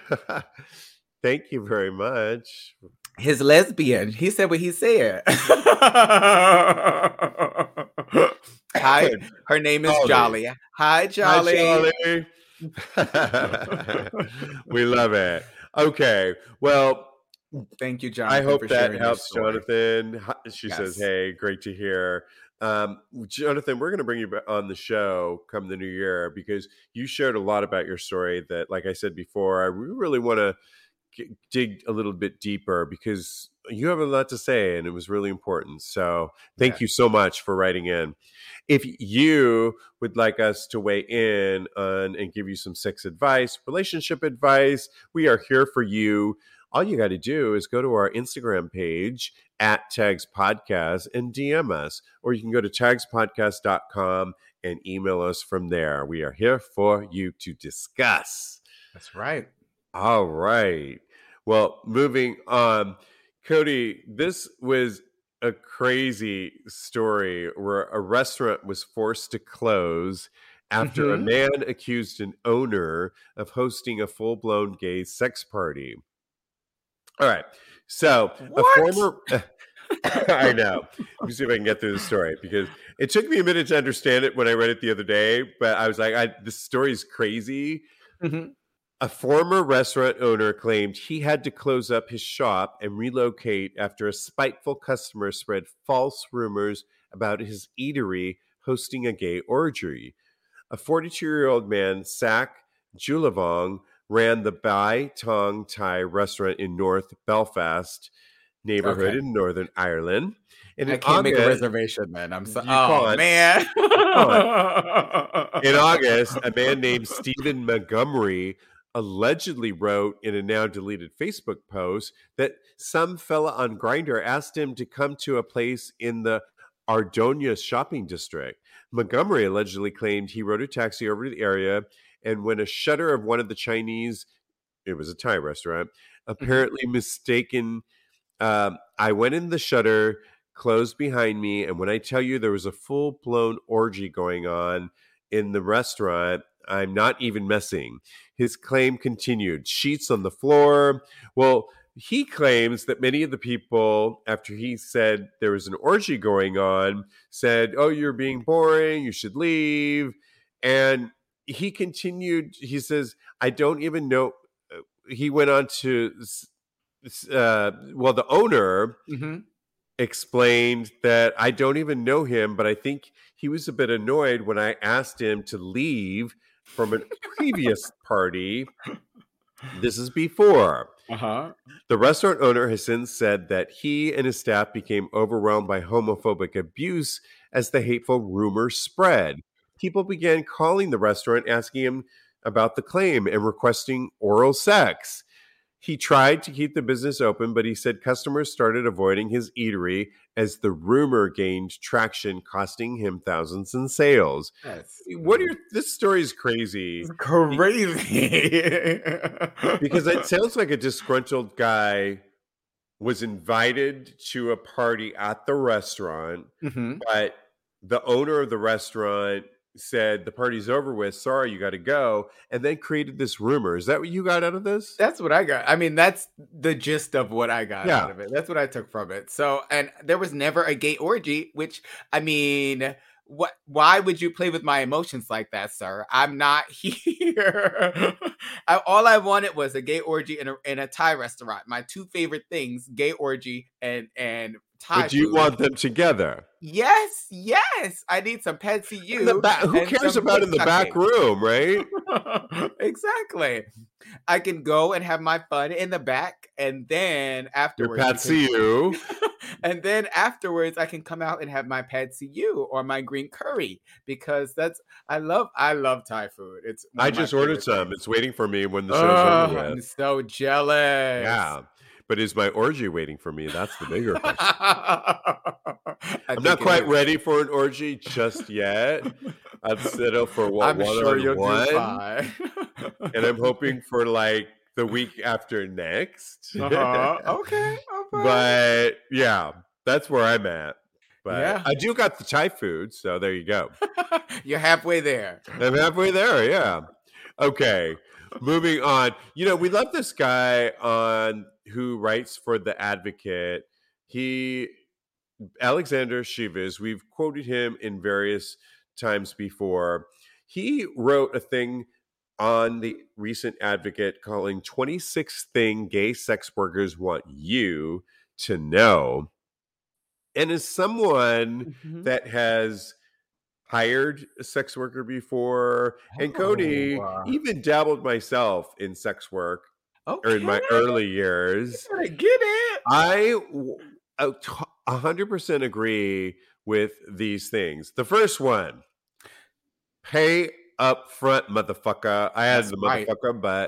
Thank you very much. His lesbian. He said what he said. Hi, her name is Jolly. Jolly. Hi, Hi, Jolly. Charlie. We love it. Okay. Well, Thank you, I Jonathan, for hope that sharing your helps, story. Jonathan. Hi- She says, Yes. hey, great to hear. Um, Jonathan, we're going to bring you ba- on the show come the new year because you shared a lot about your story that, like I said before, I we really want to g- dig a little bit deeper because you have a lot to say and it was really important. So thank Yeah. you so much for writing in. If you would like us to weigh in on and give you some sex advice, relationship advice, we are here for you. All you got to do is go to our Instagram page at Tags Podcast and D M us, or you can go to tags podcast dot com and email us from there. We are here for you to discuss. That's right. All right. Well, moving on. Cody, this was a crazy story where a restaurant was forced to close after a Mm-hmm. man accused an owner of hosting a full blown gay sex party. All right. So, a What? former. I know. Let me see if I can get through the story because it took me a minute to understand it when I read it the other day, but I was like, I, this story is crazy. Mm-hmm. A former restaurant owner claimed he had to close up his shop and relocate after a spiteful customer spread false rumors about his eatery hosting a gay orgy. A forty-two-year-old man, Sak Julavong, ran the Bai Tong Thai restaurant in North Belfast neighborhood Okay. in Northern Ireland. And I in can't make a August, reservation then. I'm so you oh can't. man. You can't. In August, a man named Stephen Montgomery allegedly wrote in a now deleted Facebook post that some fella on Grindr asked him to come to a place in the Ardonia shopping district. Montgomery allegedly claimed he rode a taxi over to the area, and when a shutter of one of the Chinese, it was a Thai restaurant, Mhm. apparently mistaken, um, I went in the shutter, closed behind me, and when I tell you there was a full blown orgy going on in the restaurant, I'm not even messing. His claim continued sheets on the floor. Well, he claims that many of the people, after he said there was an orgy going on, said, oh, you're being boring, you should leave. And he continued, he says, I don't even know. He went on to uh, well, the owner Mhm. explained that I don't even know him, but I think he was a bit annoyed when I asked him to leave from a previous party. This is before. Uh-huh. The restaurant owner has since said that he and his staff became overwhelmed by homophobic abuse as the hateful rumor spread. People began calling the restaurant, asking him about the claim and requesting oral sex. He tried to keep the business open, but he said customers started avoiding his eatery as the rumor gained traction, costing him thousands in sales. Yes. What are your, this story is crazy. Crazy. Because it sounds like a disgruntled guy was invited to a party at the restaurant, Mhm. but the owner of the restaurant said the party's over with, sorry, you got to go, and then created this rumor. Is that what you got out of this? That's what I got. I mean, that's the gist of what I got Yeah. out of it. That's what I took from it. So, and there was never a gay orgy, which, I mean, what? Why would you play with my emotions like that, sir? I'm not here. I, all I wanted was a gay orgy in a in a Thai restaurant. My two favorite things: gay orgy and and Thai But do you food. want them together? Yes, yes. I need some Pad See In the You. back, who and cares some about in the Pizza back cake. room, right? Exactly. I can go and have my fun in the back, and then Your afterwards, Pat you See You. can- and then afterwards, I can come out and have my Pad See You or my green curry because that's I love I love Thai food. It's one I of my just ordered favorite some. things. It's waiting for me when the show's Oh, over I'm with. so jealous. Yeah. But is my orgy waiting for me? That's the bigger question. I I'm think not it quite is. ready for an orgy just yet. I'd settle for what I'm one sure on you'll one, do fine. and I'm hoping for like the week after next. Uh-huh. Okay. Okay. But yeah, that's where I'm at. But Yeah. I do got the Thai food, so there you go. You're halfway there. I'm halfway there. Yeah. Okay. Moving on. You know, we love this guy on who writes for The Advocate. He Alexander Shivas, we've quoted him in various times before. He wrote a thing on the recent Advocate calling twenty-six Thing Gay Sex Workers Want You to Know. And as someone Mhm. that has hired a sex worker before, and Cody Oh, uh, even dabbled myself in sex work or in my okay. early years, I get it. I w- a t- one hundred percent agree with these things. The first one, pay up front, motherfucker. I had That's the right. motherfucker, but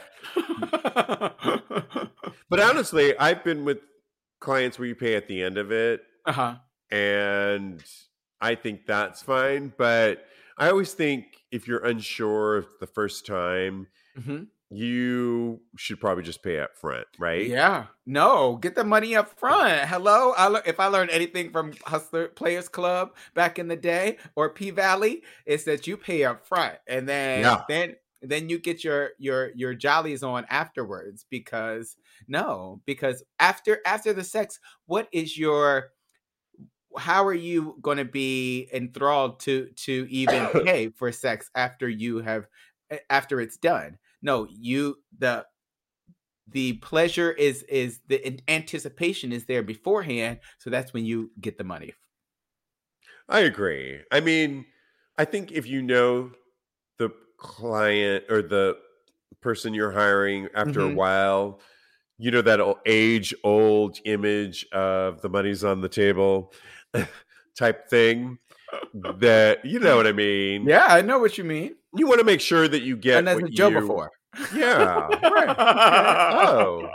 but honestly, I've been with clients where you pay at the end of it, uh-huh. and I think that's fine. But I always think if you're unsure of the first time, Mhm. you should probably just pay up front, right? Yeah. No, get the money up front. Hello. I le- if I learned anything from Hustler Players Club back in the day or P Valley, it's that you pay up front and then Yeah. then then you get your your your jollies on afterwards because no, because after after the sex, what is your how are you going to be enthralled to to even pay for sex after you have after it's done? No, you the the pleasure is is the an- anticipation is there beforehand, so that's when you get the money. I agree. I mean, I think if you know the client or the person you're hiring after a Mhm. while, you know that age old image of the money's on the table type thing that, you know what I mean? Yeah, I know what you mean. You want to make sure that you get And as what a Joe you, before. yeah, right. Okay. Oh,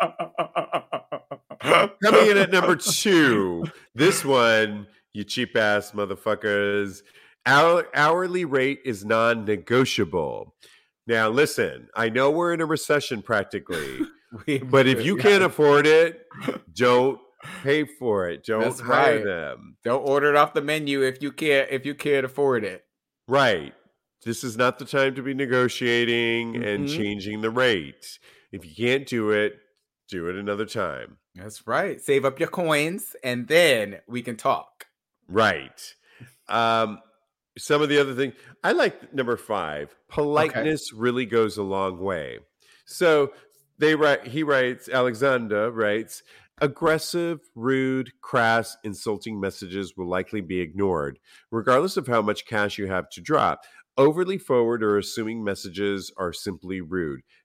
coming in at number two, this one, you cheap ass motherfuckers. Our hourly rate is non negotiable. Now, listen, I know we're in a recession practically, We- but if you yeah. can't afford it, don't pay for it. Don't That's hire right. them. Don't order it off the menu if you can't if you can't afford it. Right. This is not the time to be negotiating and Mhm. changing the rate. If you can't do it, do it another time. That's right. Save up your coins and then we can talk. Right. Um, some of the other things I like number five. Politeness really goes a long way. So they write. He writes. Alexander writes. Aggressive, rude, crass, insulting messages will likely be ignored, regardless of how much cash you have to drop. Overly forward or assuming messages are simply rude.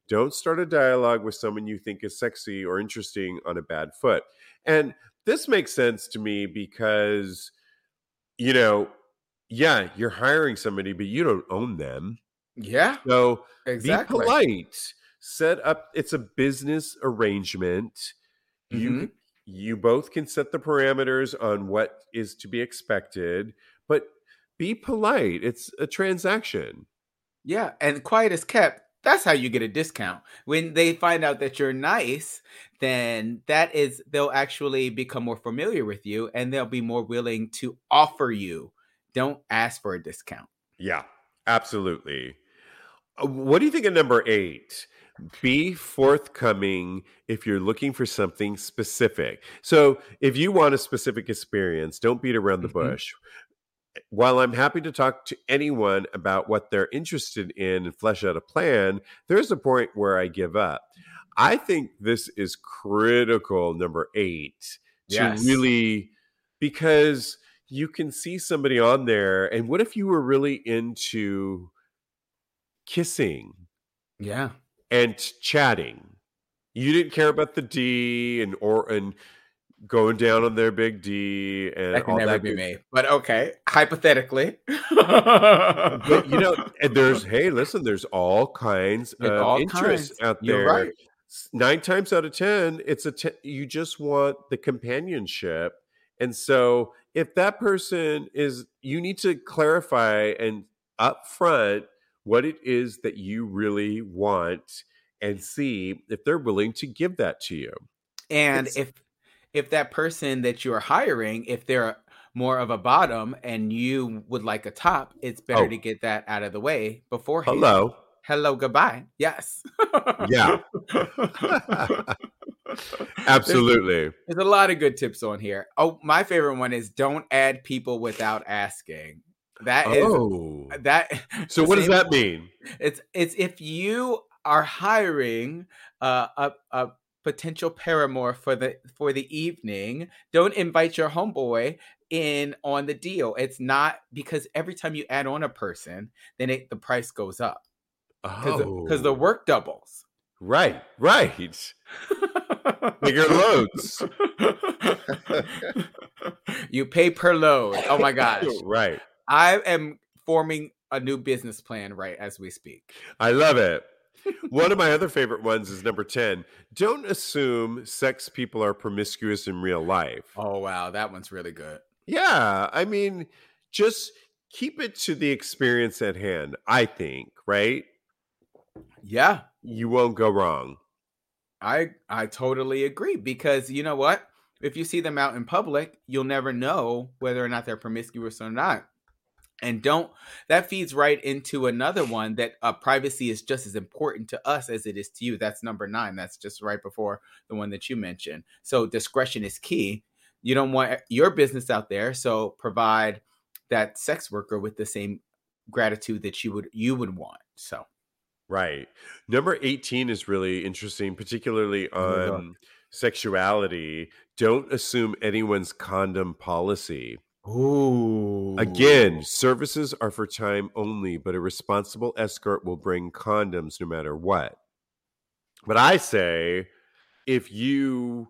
Don't start a dialogue with someone you think is sexy or interesting on a bad foot. And this makes sense to me because, you know, yeah, you're hiring somebody, but you don't own them. Yeah, So exactly. be polite. Set up, it's a business arrangement. You Mhm. you both can set the parameters on what is to be expected, but be polite. It's a transaction. Yeah, and quiet is kept. That's how you get a discount. When they find out that you're nice, then that is they'll actually become more familiar with you and they'll be more willing to offer you. Don't ask for a discount. Yeah, absolutely. Uh, What do you think of number eight? Be forthcoming if you're looking for something specific. So, if you want a specific experience, don't beat around the Mhm. bush. While I'm happy to talk to anyone about what they're interested in and flesh out a plan, there's a point where I give up. I think this is critical, number eight, to Yes. really, because you can see somebody on there, and what if you were really into kissing Yeah. and chatting? You didn't care about the D and or and going down on their big D and That can all never that be good. me. But okay, hypothetically. But you know, and there's hey, listen, there's all kinds There's of all interests kinds. out You're there. right. S- Nine times out of ten, it's a te- you just want the companionship, and so if that person is, you need to clarify and upfront what it is that you really want, and see if they're willing to give that to you. And It's if if that person that you're hiring, if they're more of a bottom and you would like a top, it's better to oh, get that out of the way beforehand. hello, Hello, goodbye. Yes. yeah, there's, absolutely. there's a lot of good tips on here. Oh, my favorite one is don't add people without asking. That is Oh. that So what does same that mean? it's it's if you are hiring uh, a a potential paramour for the for the evening, don't invite your homeboy in on the deal. It's not because every time you add on a person, then it, the price goes up because because the Oh, work doubles. right, right. Bigger loads. You pay per load. Oh my gosh. Right. I am forming a new business plan right as we speak. I love it. One of my other favorite ones is number ten. Don't assume sex people are promiscuous in real life. Oh wow, that one's really good. Yeah, I mean, just keep it to the experience at hand, I think, right? Yeah, You won't go wrong. I I totally agree because you know what? If you see them out in public, you'll never know whether or not they're promiscuous or not. And don't that feeds right into another one that uh, privacy is just as important to us as it is to you. That's number nine. That's just right before the one that you mentioned. So discretion is key. You don't want your business out there, so provide that sex worker with the same gratitude that you would you would want. So Right. Number eighteen is really interesting, particularly let me look. on sexuality. Don't assume anyone's condom policy. Again, Ooh. services are for time only, but a responsible escort will bring condoms no matter what. But I say, if you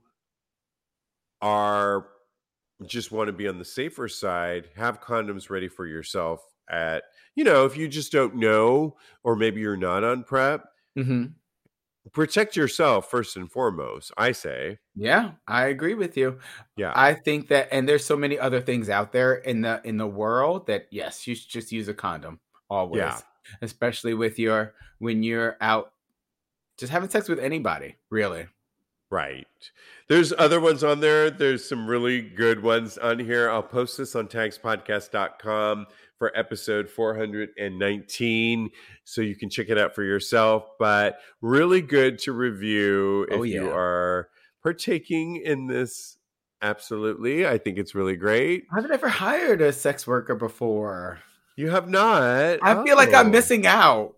are just want to be on the safer side, have condoms ready for yourself at, you know, if you just don't know, or maybe you're not on prep, Mhm. protect yourself first and foremost, I say. Yeah, I agree with you. Yeah. I think that and there's so many other things out there in the in the world that yes, you should just use a condom Yeah. always, especially with your when you're out just having sex with anybody, really. Right. There's other ones on there. There's some really good ones on here. I'll post this on tags podcast dot com for episode four hundred nineteen so you can check it out for yourself. But really good to review Oh if you yeah. are partaking in this. Absolutely. I think it's really great. I've never hired a sex worker before. You have not? I feel like I'm Oh. missing out.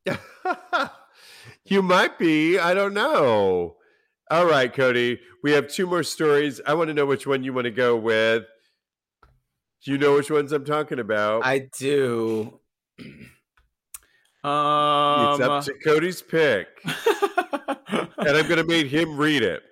You might be. I don't know. All right, Cody. We have two more stories. I want to know which one you want to go with. Do you know which ones I'm talking about? I do. It's up Um. to Cody's pick. And I'm going to make him read it.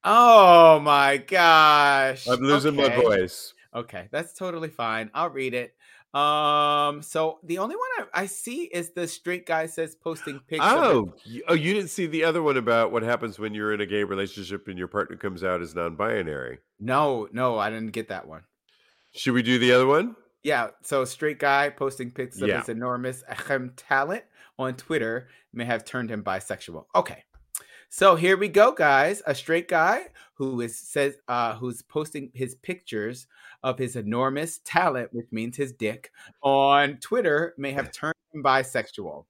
Oh my gosh. I'm losing Okay. my voice. Okay, that's totally fine. I'll read it. Um, so the only one I, I see is the straight guy says posting pics. Of Oh, you, oh, you didn't see the other one about what happens when you're in a gay relationship and your partner comes out as non-binary. No, no, I didn't get that one. Should we do the other one? Yeah, so straight guy posting pics of Yeah. his enormous ahem talent on Twitter may have turned him bisexual. Okay. So here we go, guys. A straight guy who is says uh, who's posting his pictures of his enormous talent, which means his dick, on Twitter may have turned him bisexual.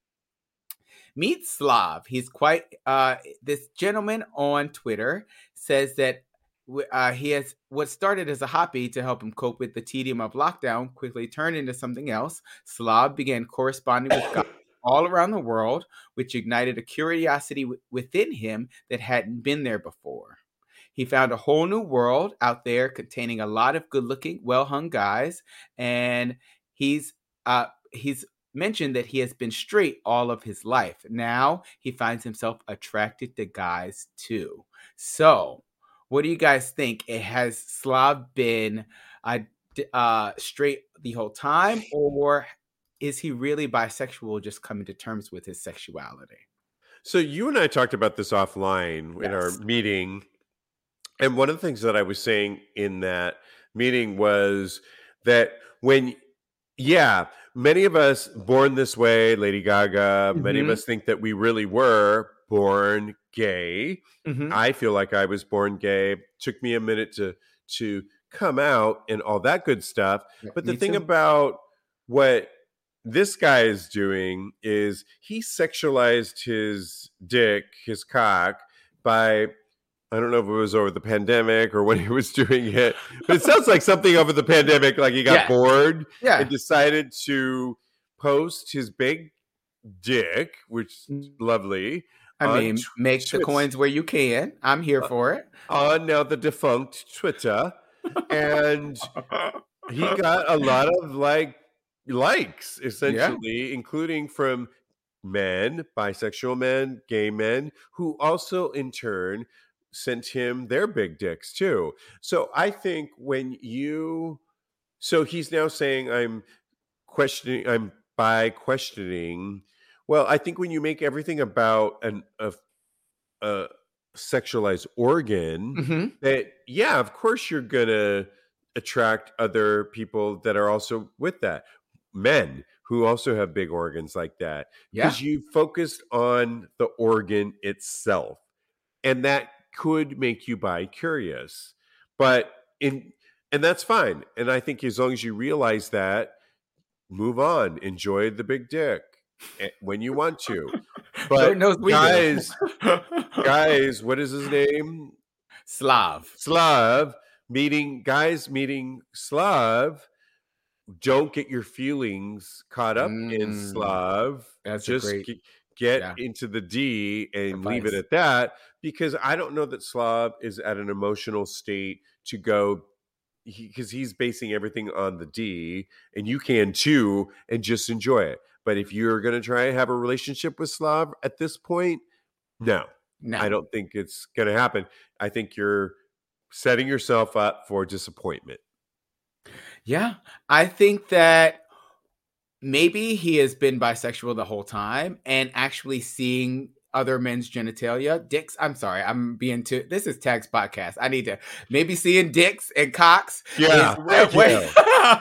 Meet Slav. He's quite uh, this gentleman on Twitter says that uh, he has what started as a hobby to help him cope with the tedium of lockdown quickly turned into something else. Slav began corresponding with God all around the world, which ignited a curiosity w- within him that hadn't been there before. He found a whole new world out there containing a lot of good-looking, well-hung guys, and he's uh, he's mentioned that he has been straight all of his life. Now he finds himself attracted to guys too. So, what do you guys think? It has Slav been uh, uh, straight the whole time, or is he really bisexual, just coming to terms with his sexuality? So you and I talked about this offline in our Yes. meeting. And one of the things that I was saying in that meeting was that when, yeah, many of us born this way, Lady Gaga, many of Mhm. us think that we really were born gay. Mhm. I feel like I was born gay. Took me a minute to to come out and all that good stuff. Yep, But the me thing too. about what this guy is doing is he sexualized his dick, his cock, by, I don't know if it was over the pandemic or when he was doing it, but it sounds like something over the pandemic, like he got Yeah. bored Yeah. and decided to post his big dick, which is lovely, I on mean, tw- make the Twits- coins where you can. I'm here for it. on now the defunct Twitter, and he got a lot of like likes, essentially, including from men, bisexual men, gay men, who also in turn sent him their big dicks too. So I think when you, so he's now saying I'm questioning, I'm by questioning. Well, I think when you make everything about an a, a sexualized organ, hmm that yeah, of course you're gonna attract other people that are also with that, men who also have big organs like that, Yeah. because you focused on the organ itself, and that could make you bi curious. But in and that's fine. And I think as long as you realize that, move on, enjoy the big dick eh, when you want to. But Lord knows we do. guys, guys, what is his name? Slav. Slav meeting guys meeting Slav. Don't get your feelings caught up in Mm, Slav. that's a Just great- ge- get yeah. into the D and leave it Advice. at that, because I don't know that Slav is at an emotional state to go, because he, he's basing everything on the D, and you can too, and just enjoy it. But if you're going to try and have a relationship with Slav at this point, no, No. I don't think it's going to happen. I think you're setting yourself up for disappointment. Yeah. I think that maybe he has been bisexual the whole time and actually seeing other men's genitalia, dicks. I'm sorry, I'm being too. This is Tag's podcast. I need to maybe seeing dicks and cocks. Yeah, is what, thank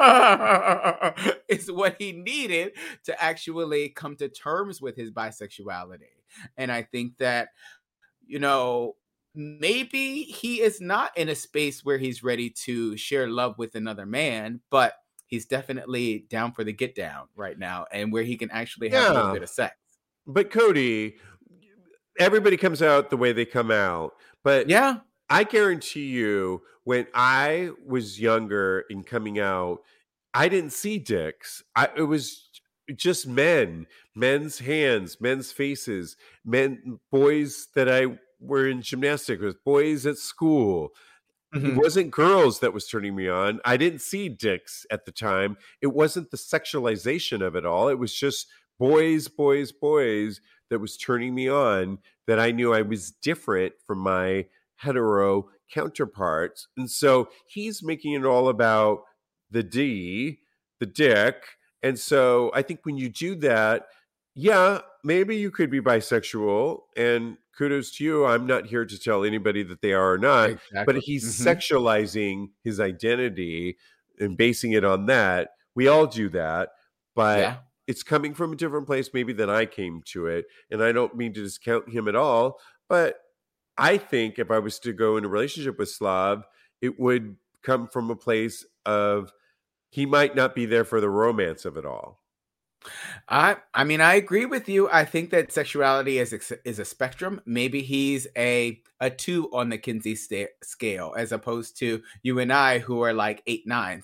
what- is what he needed to actually come to terms with his bisexuality. And I think that, you know, maybe he is not in a space where he's ready to share love with another man, but he's definitely down for the get down right now, and where he can actually have a little Yeah. bit of sex. But Cody, everybody comes out the way they come out. But Yeah. I guarantee you, when I was younger and coming out, I didn't see dicks. I, it was just men, men's hands, men's faces, men, boys that I were in gymnastics with, boys at school. It Mhm. wasn't girls that was turning me on. I didn't see dicks at the time. It wasn't the sexualization of it all. It was just boys, boys, boys that was turning me on, that I knew I was different from my hetero counterparts. And so he's making it all about the D, the dick. And so I think when you do that, yeah, maybe you could be bisexual, and kudos to you. I'm not here to tell anybody that they are or not, Exactly. but he's Mm-hmm. sexualizing his identity and basing it on that. We all do that, but Yeah. it's coming from a different place maybe than I came to it. And I don't mean to discount him at all, but I think if I was to go in a relationship with Slav, it would come from a place of he might not be there for the romance of it all. I I mean, I agree with you. I think that sexuality is is a spectrum. Maybe he's a a two on the Kinsey sta- scale, as opposed to you and I, who are like eight nines.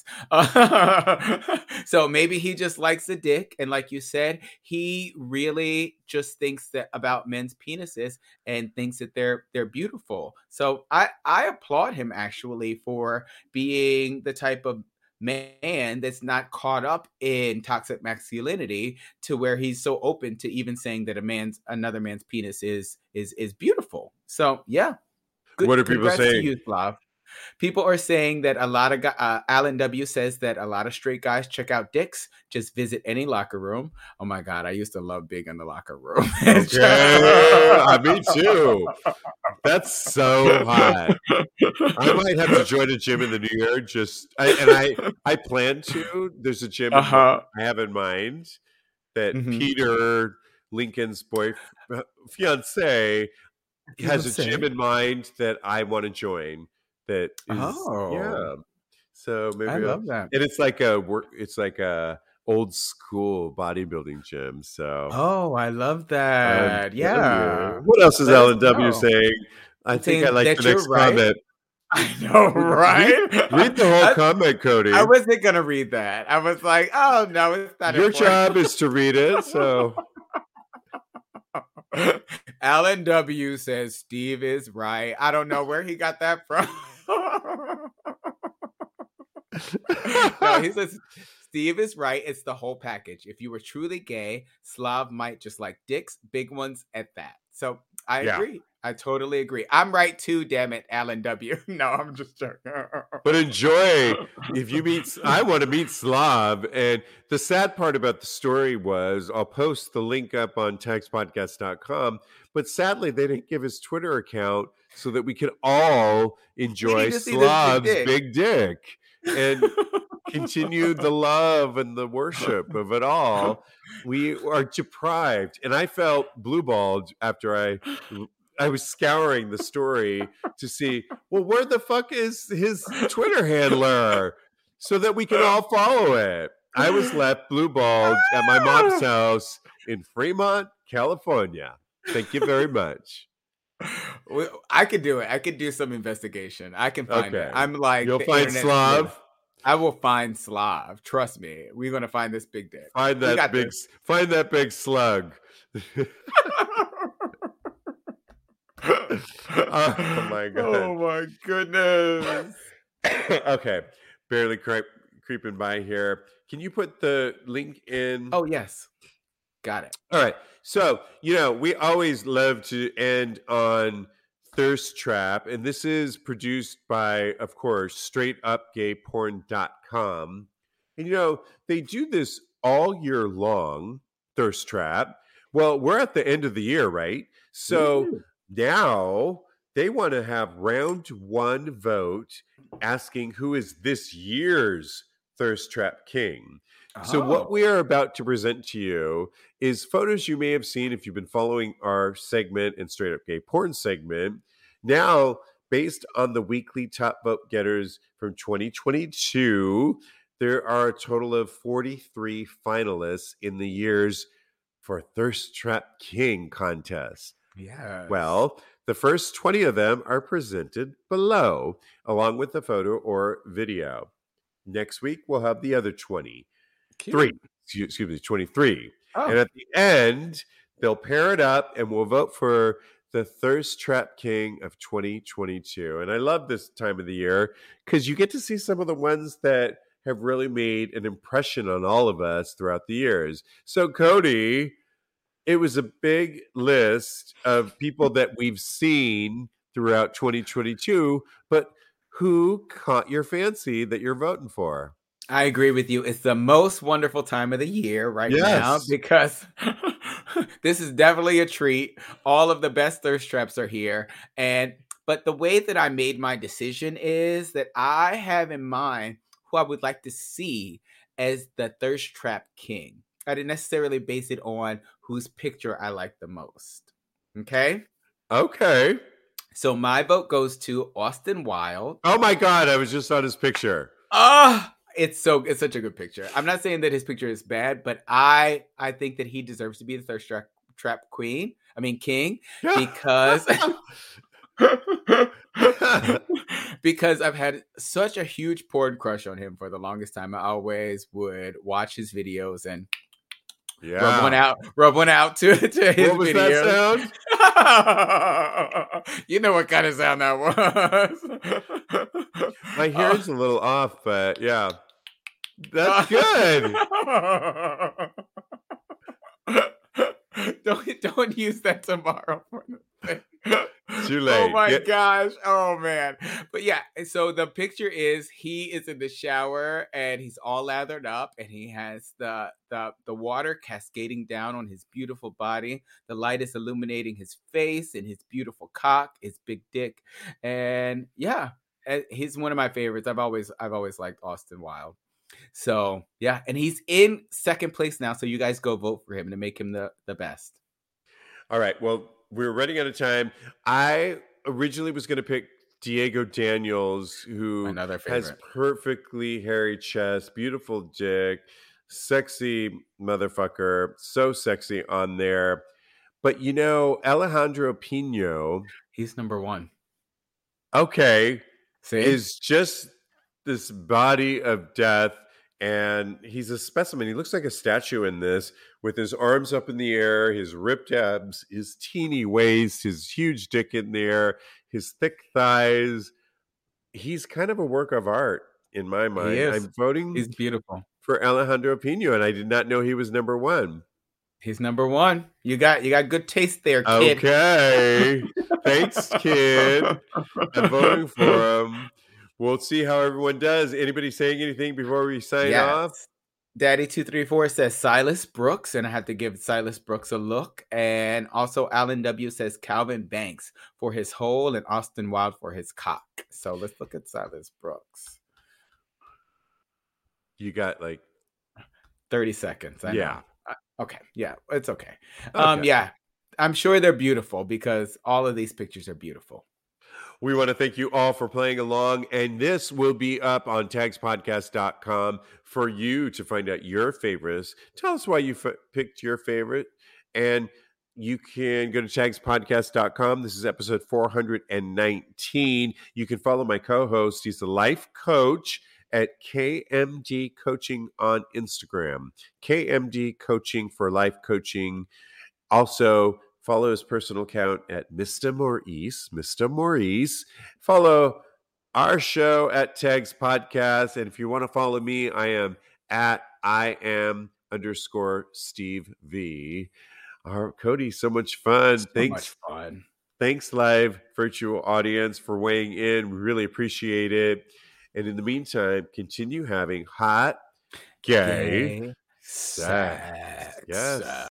So maybe he just likes the dick, and like you said, he really just thinks that about men's penises and thinks that they're they're beautiful. So I I applaud him actually for being the type of man that's not caught up in toxic masculinity, to where he's so open to even saying that a man's another man's penis is is is beautiful. So yeah, good. What are people congrats saying? To you, Slav. People are saying that a lot of guys, uh, Alan W says that a lot of straight guys check out dicks. Just visit any locker room. Oh my God, I used to love being in the locker room. Okay, me too. That's so hot. I might have to join a gym in the new year. Just I, and I, I plan to. There's a gym Uh-huh. I have in mind that Mhm. Peter Lincoln's boy fiance has a Fiancé? gym in mind that I want to join. That is, Oh. yeah. So maybe I I'll- love that. and it's like a work. It's like a old school bodybuilding gym. So Oh, I love I'm that. telling Yeah. you. What else is Let us Alan W know. saying? I I'm think I saying like that the you're next right. comment. I know, right? Read, read the whole I, comment, Cody. I wasn't gonna read that. I was like, oh no, it's not Your important. job is to read it. So Alan W says Steve is right. I don't know where he got that from. No, he says Steve is right. It's the whole package. If you were truly gay, Slav might just like dicks, big ones at that. So I Yeah. agree. I totally agree. I'm right too, damn it, Alan W. No, I'm just joking. but enjoy if you meet. I want to meet Slav, and the sad part about the story was I'll post the link up on text podcast dot com. But sadly, they didn't give his Twitter account so that we could all enjoy need to see this big Slav's dick. big dick and continue the love and the worship of it all. We are deprived, and I felt blue-balled after I. I was scouring the story to see, well, where the fuck is his Twitter handler so that we can all follow it. I was left blue-balled at my mom's house in Fremont, California. Thank you very much. Well, I could do it. I could do some investigation. I can find Okay. it. I'm like, You'll the find internet Slav. sleuth. I will find Slav. Trust me. We're gonna find this big dick. Find We that got big. this. Find that big slug. Oh my god. Oh my goodness. Okay, barely creep, creeping by here. Can you put the link in? Oh yes. Got it. All right. So, you know, we always love to end on Thirst Trap, and this is produced by, of course, straight up gay porn dot com. And, you know, they do this all year long, Thirst Trap. Well, we're at the end of the year, right? So Ooh. now they want to have round one vote asking who is this year's Thirst Trap King. So what Oh. we are about to present to you is photos you may have seen if you've been following our segment and Straight Up Gay Porn segment. Now, based on the weekly top vote getters from twenty twenty-two, there are a total of forty-three finalists in the year's for Thirst Trap King contest. Yes. Well, the first twenty of them are presented below, along with a photo or video. Next week, we'll have the other twenty. Cute. Three, excuse excuse me, twenty-three. Oh. And at the end, they'll pair it up and we'll vote for the Thirst Trap King of twenty twenty-two. And I love this time of the year because you get to see some of the ones that have really made an impression on all of us throughout the years. So, Cody, it was a big list of people that we've seen throughout twenty twenty-two, but who caught your fancy that you're voting for? I agree with you. It's the most wonderful time of the year right Yes. now because this is definitely a treat. All of the best thirst traps are here. And but the way that I made my decision is that I have in mind who I would like to see as the thirst trap king. I didn't necessarily base it on whose picture I like the most. Okay? Okay. So my vote goes to Austin Wilde. Oh my God, I was just on his picture. Ah, oh, it's so it's such a good picture. I'm not saying that his picture is bad, but I I think that he deserves to be the thirst trap, trap queen. I mean king because because I've had such a huge porn crush on him for the longest time. I always would watch his videos and yeah. rub one out, rub one out to, to his what was videos. That sound? You know what kind of sound that was. My hearing's uh, a little off, but yeah. That's good. don't don't use that tomorrow for the thing. Too late. Oh my Get- gosh. Oh man. But yeah, so the picture is he is in the shower and he's all lathered up and he has the the the water cascading down on his beautiful body. The light is illuminating his face and his beautiful cock, his big dick. And yeah, he's one of my favorites. I've always I've always liked Austin Wilde. So yeah, and he's in second place now. So you guys go vote for him to make him the, the best. All right. Well, we're running out of time. I originally was going to pick Diego Daniels, who has perfectly hairy chest, beautiful dick, sexy motherfucker, so sexy on there. But you know, Alejandro Pino, he's number one. Okay, See? Is just this body of death. And he's a specimen. He looks like a statue in this with his arms up in the air, his ripped abs, his teeny waist, his huge dick in there, his thick thighs. He's kind of a work of art in my mind. He is. I'm voting He's beautiful. for Alejandro Pino, and I did not know he was number one. He's number one. You got you got good taste there, kid. Okay. Thanks, kid. I'm voting for him. We'll see how everyone does. Anybody saying anything before we sign yes. off? Daddy two three four says Silas Brooks, and I have to give Silas Brooks a look. And also Alan W says Calvin Banks for his hole and Austin Wilde for his cock. So let's look at Silas Brooks. You got like thirty seconds. I yeah. know. Okay. Yeah, it's okay. okay. Um, yeah, I'm sure they're beautiful because all of these pictures are beautiful. We want to thank you all for playing along, and this will be up on tags podcast dot com for you to find out your favorites. Tell us why you f- picked your favorite, and you can go to tags podcast dot com. This is episode four hundred nineteen. You can follow my co-host. He's the life coach at K M D Coaching on Instagram. K M D Coaching for Life Coaching. Also, follow his personal account at Mister Maurice. Mister Maurice. Follow our show at Tags Podcast. And if you want to follow me, I am at I am underscore Steve V. Our Cody, so much fun. So Thanks. much fun. Thanks, live virtual audience, for weighing in. We really appreciate it. And in the meantime, continue having hot, gay, gay sex. sex. Yes.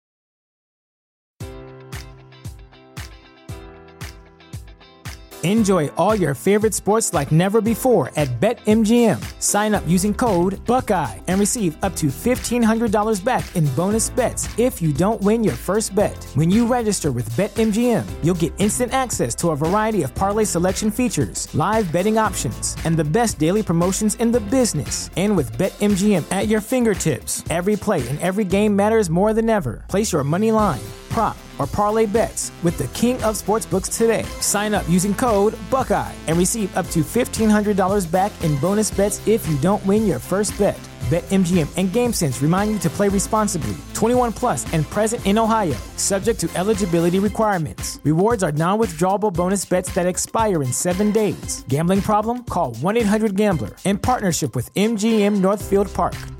Enjoy all your favorite sports like never before at BetMGM. Sign up using code Buckeye and receive up to fifteen hundred dollars back in bonus bets if you don't win your first bet. When you register with BetMGM, you'll get instant access to a variety of parlay selection features, live betting options, and the best daily promotions in the business. And with BetMGM at your fingertips, every play and every game matters more than ever. Place your money line, prop, or parlay bets with the king of sportsbooks today. Sign up using code Buckeye and receive up to fifteen hundred dollars back in bonus bets if you don't win your first bet. BetMGM and GameSense remind you to play responsibly. twenty-one plus and present in Ohio, subject to eligibility requirements. Rewards are non-withdrawable bonus bets that expire in seven days. Gambling problem? Call one eight hundred gambler in partnership with M G M Northfield Park.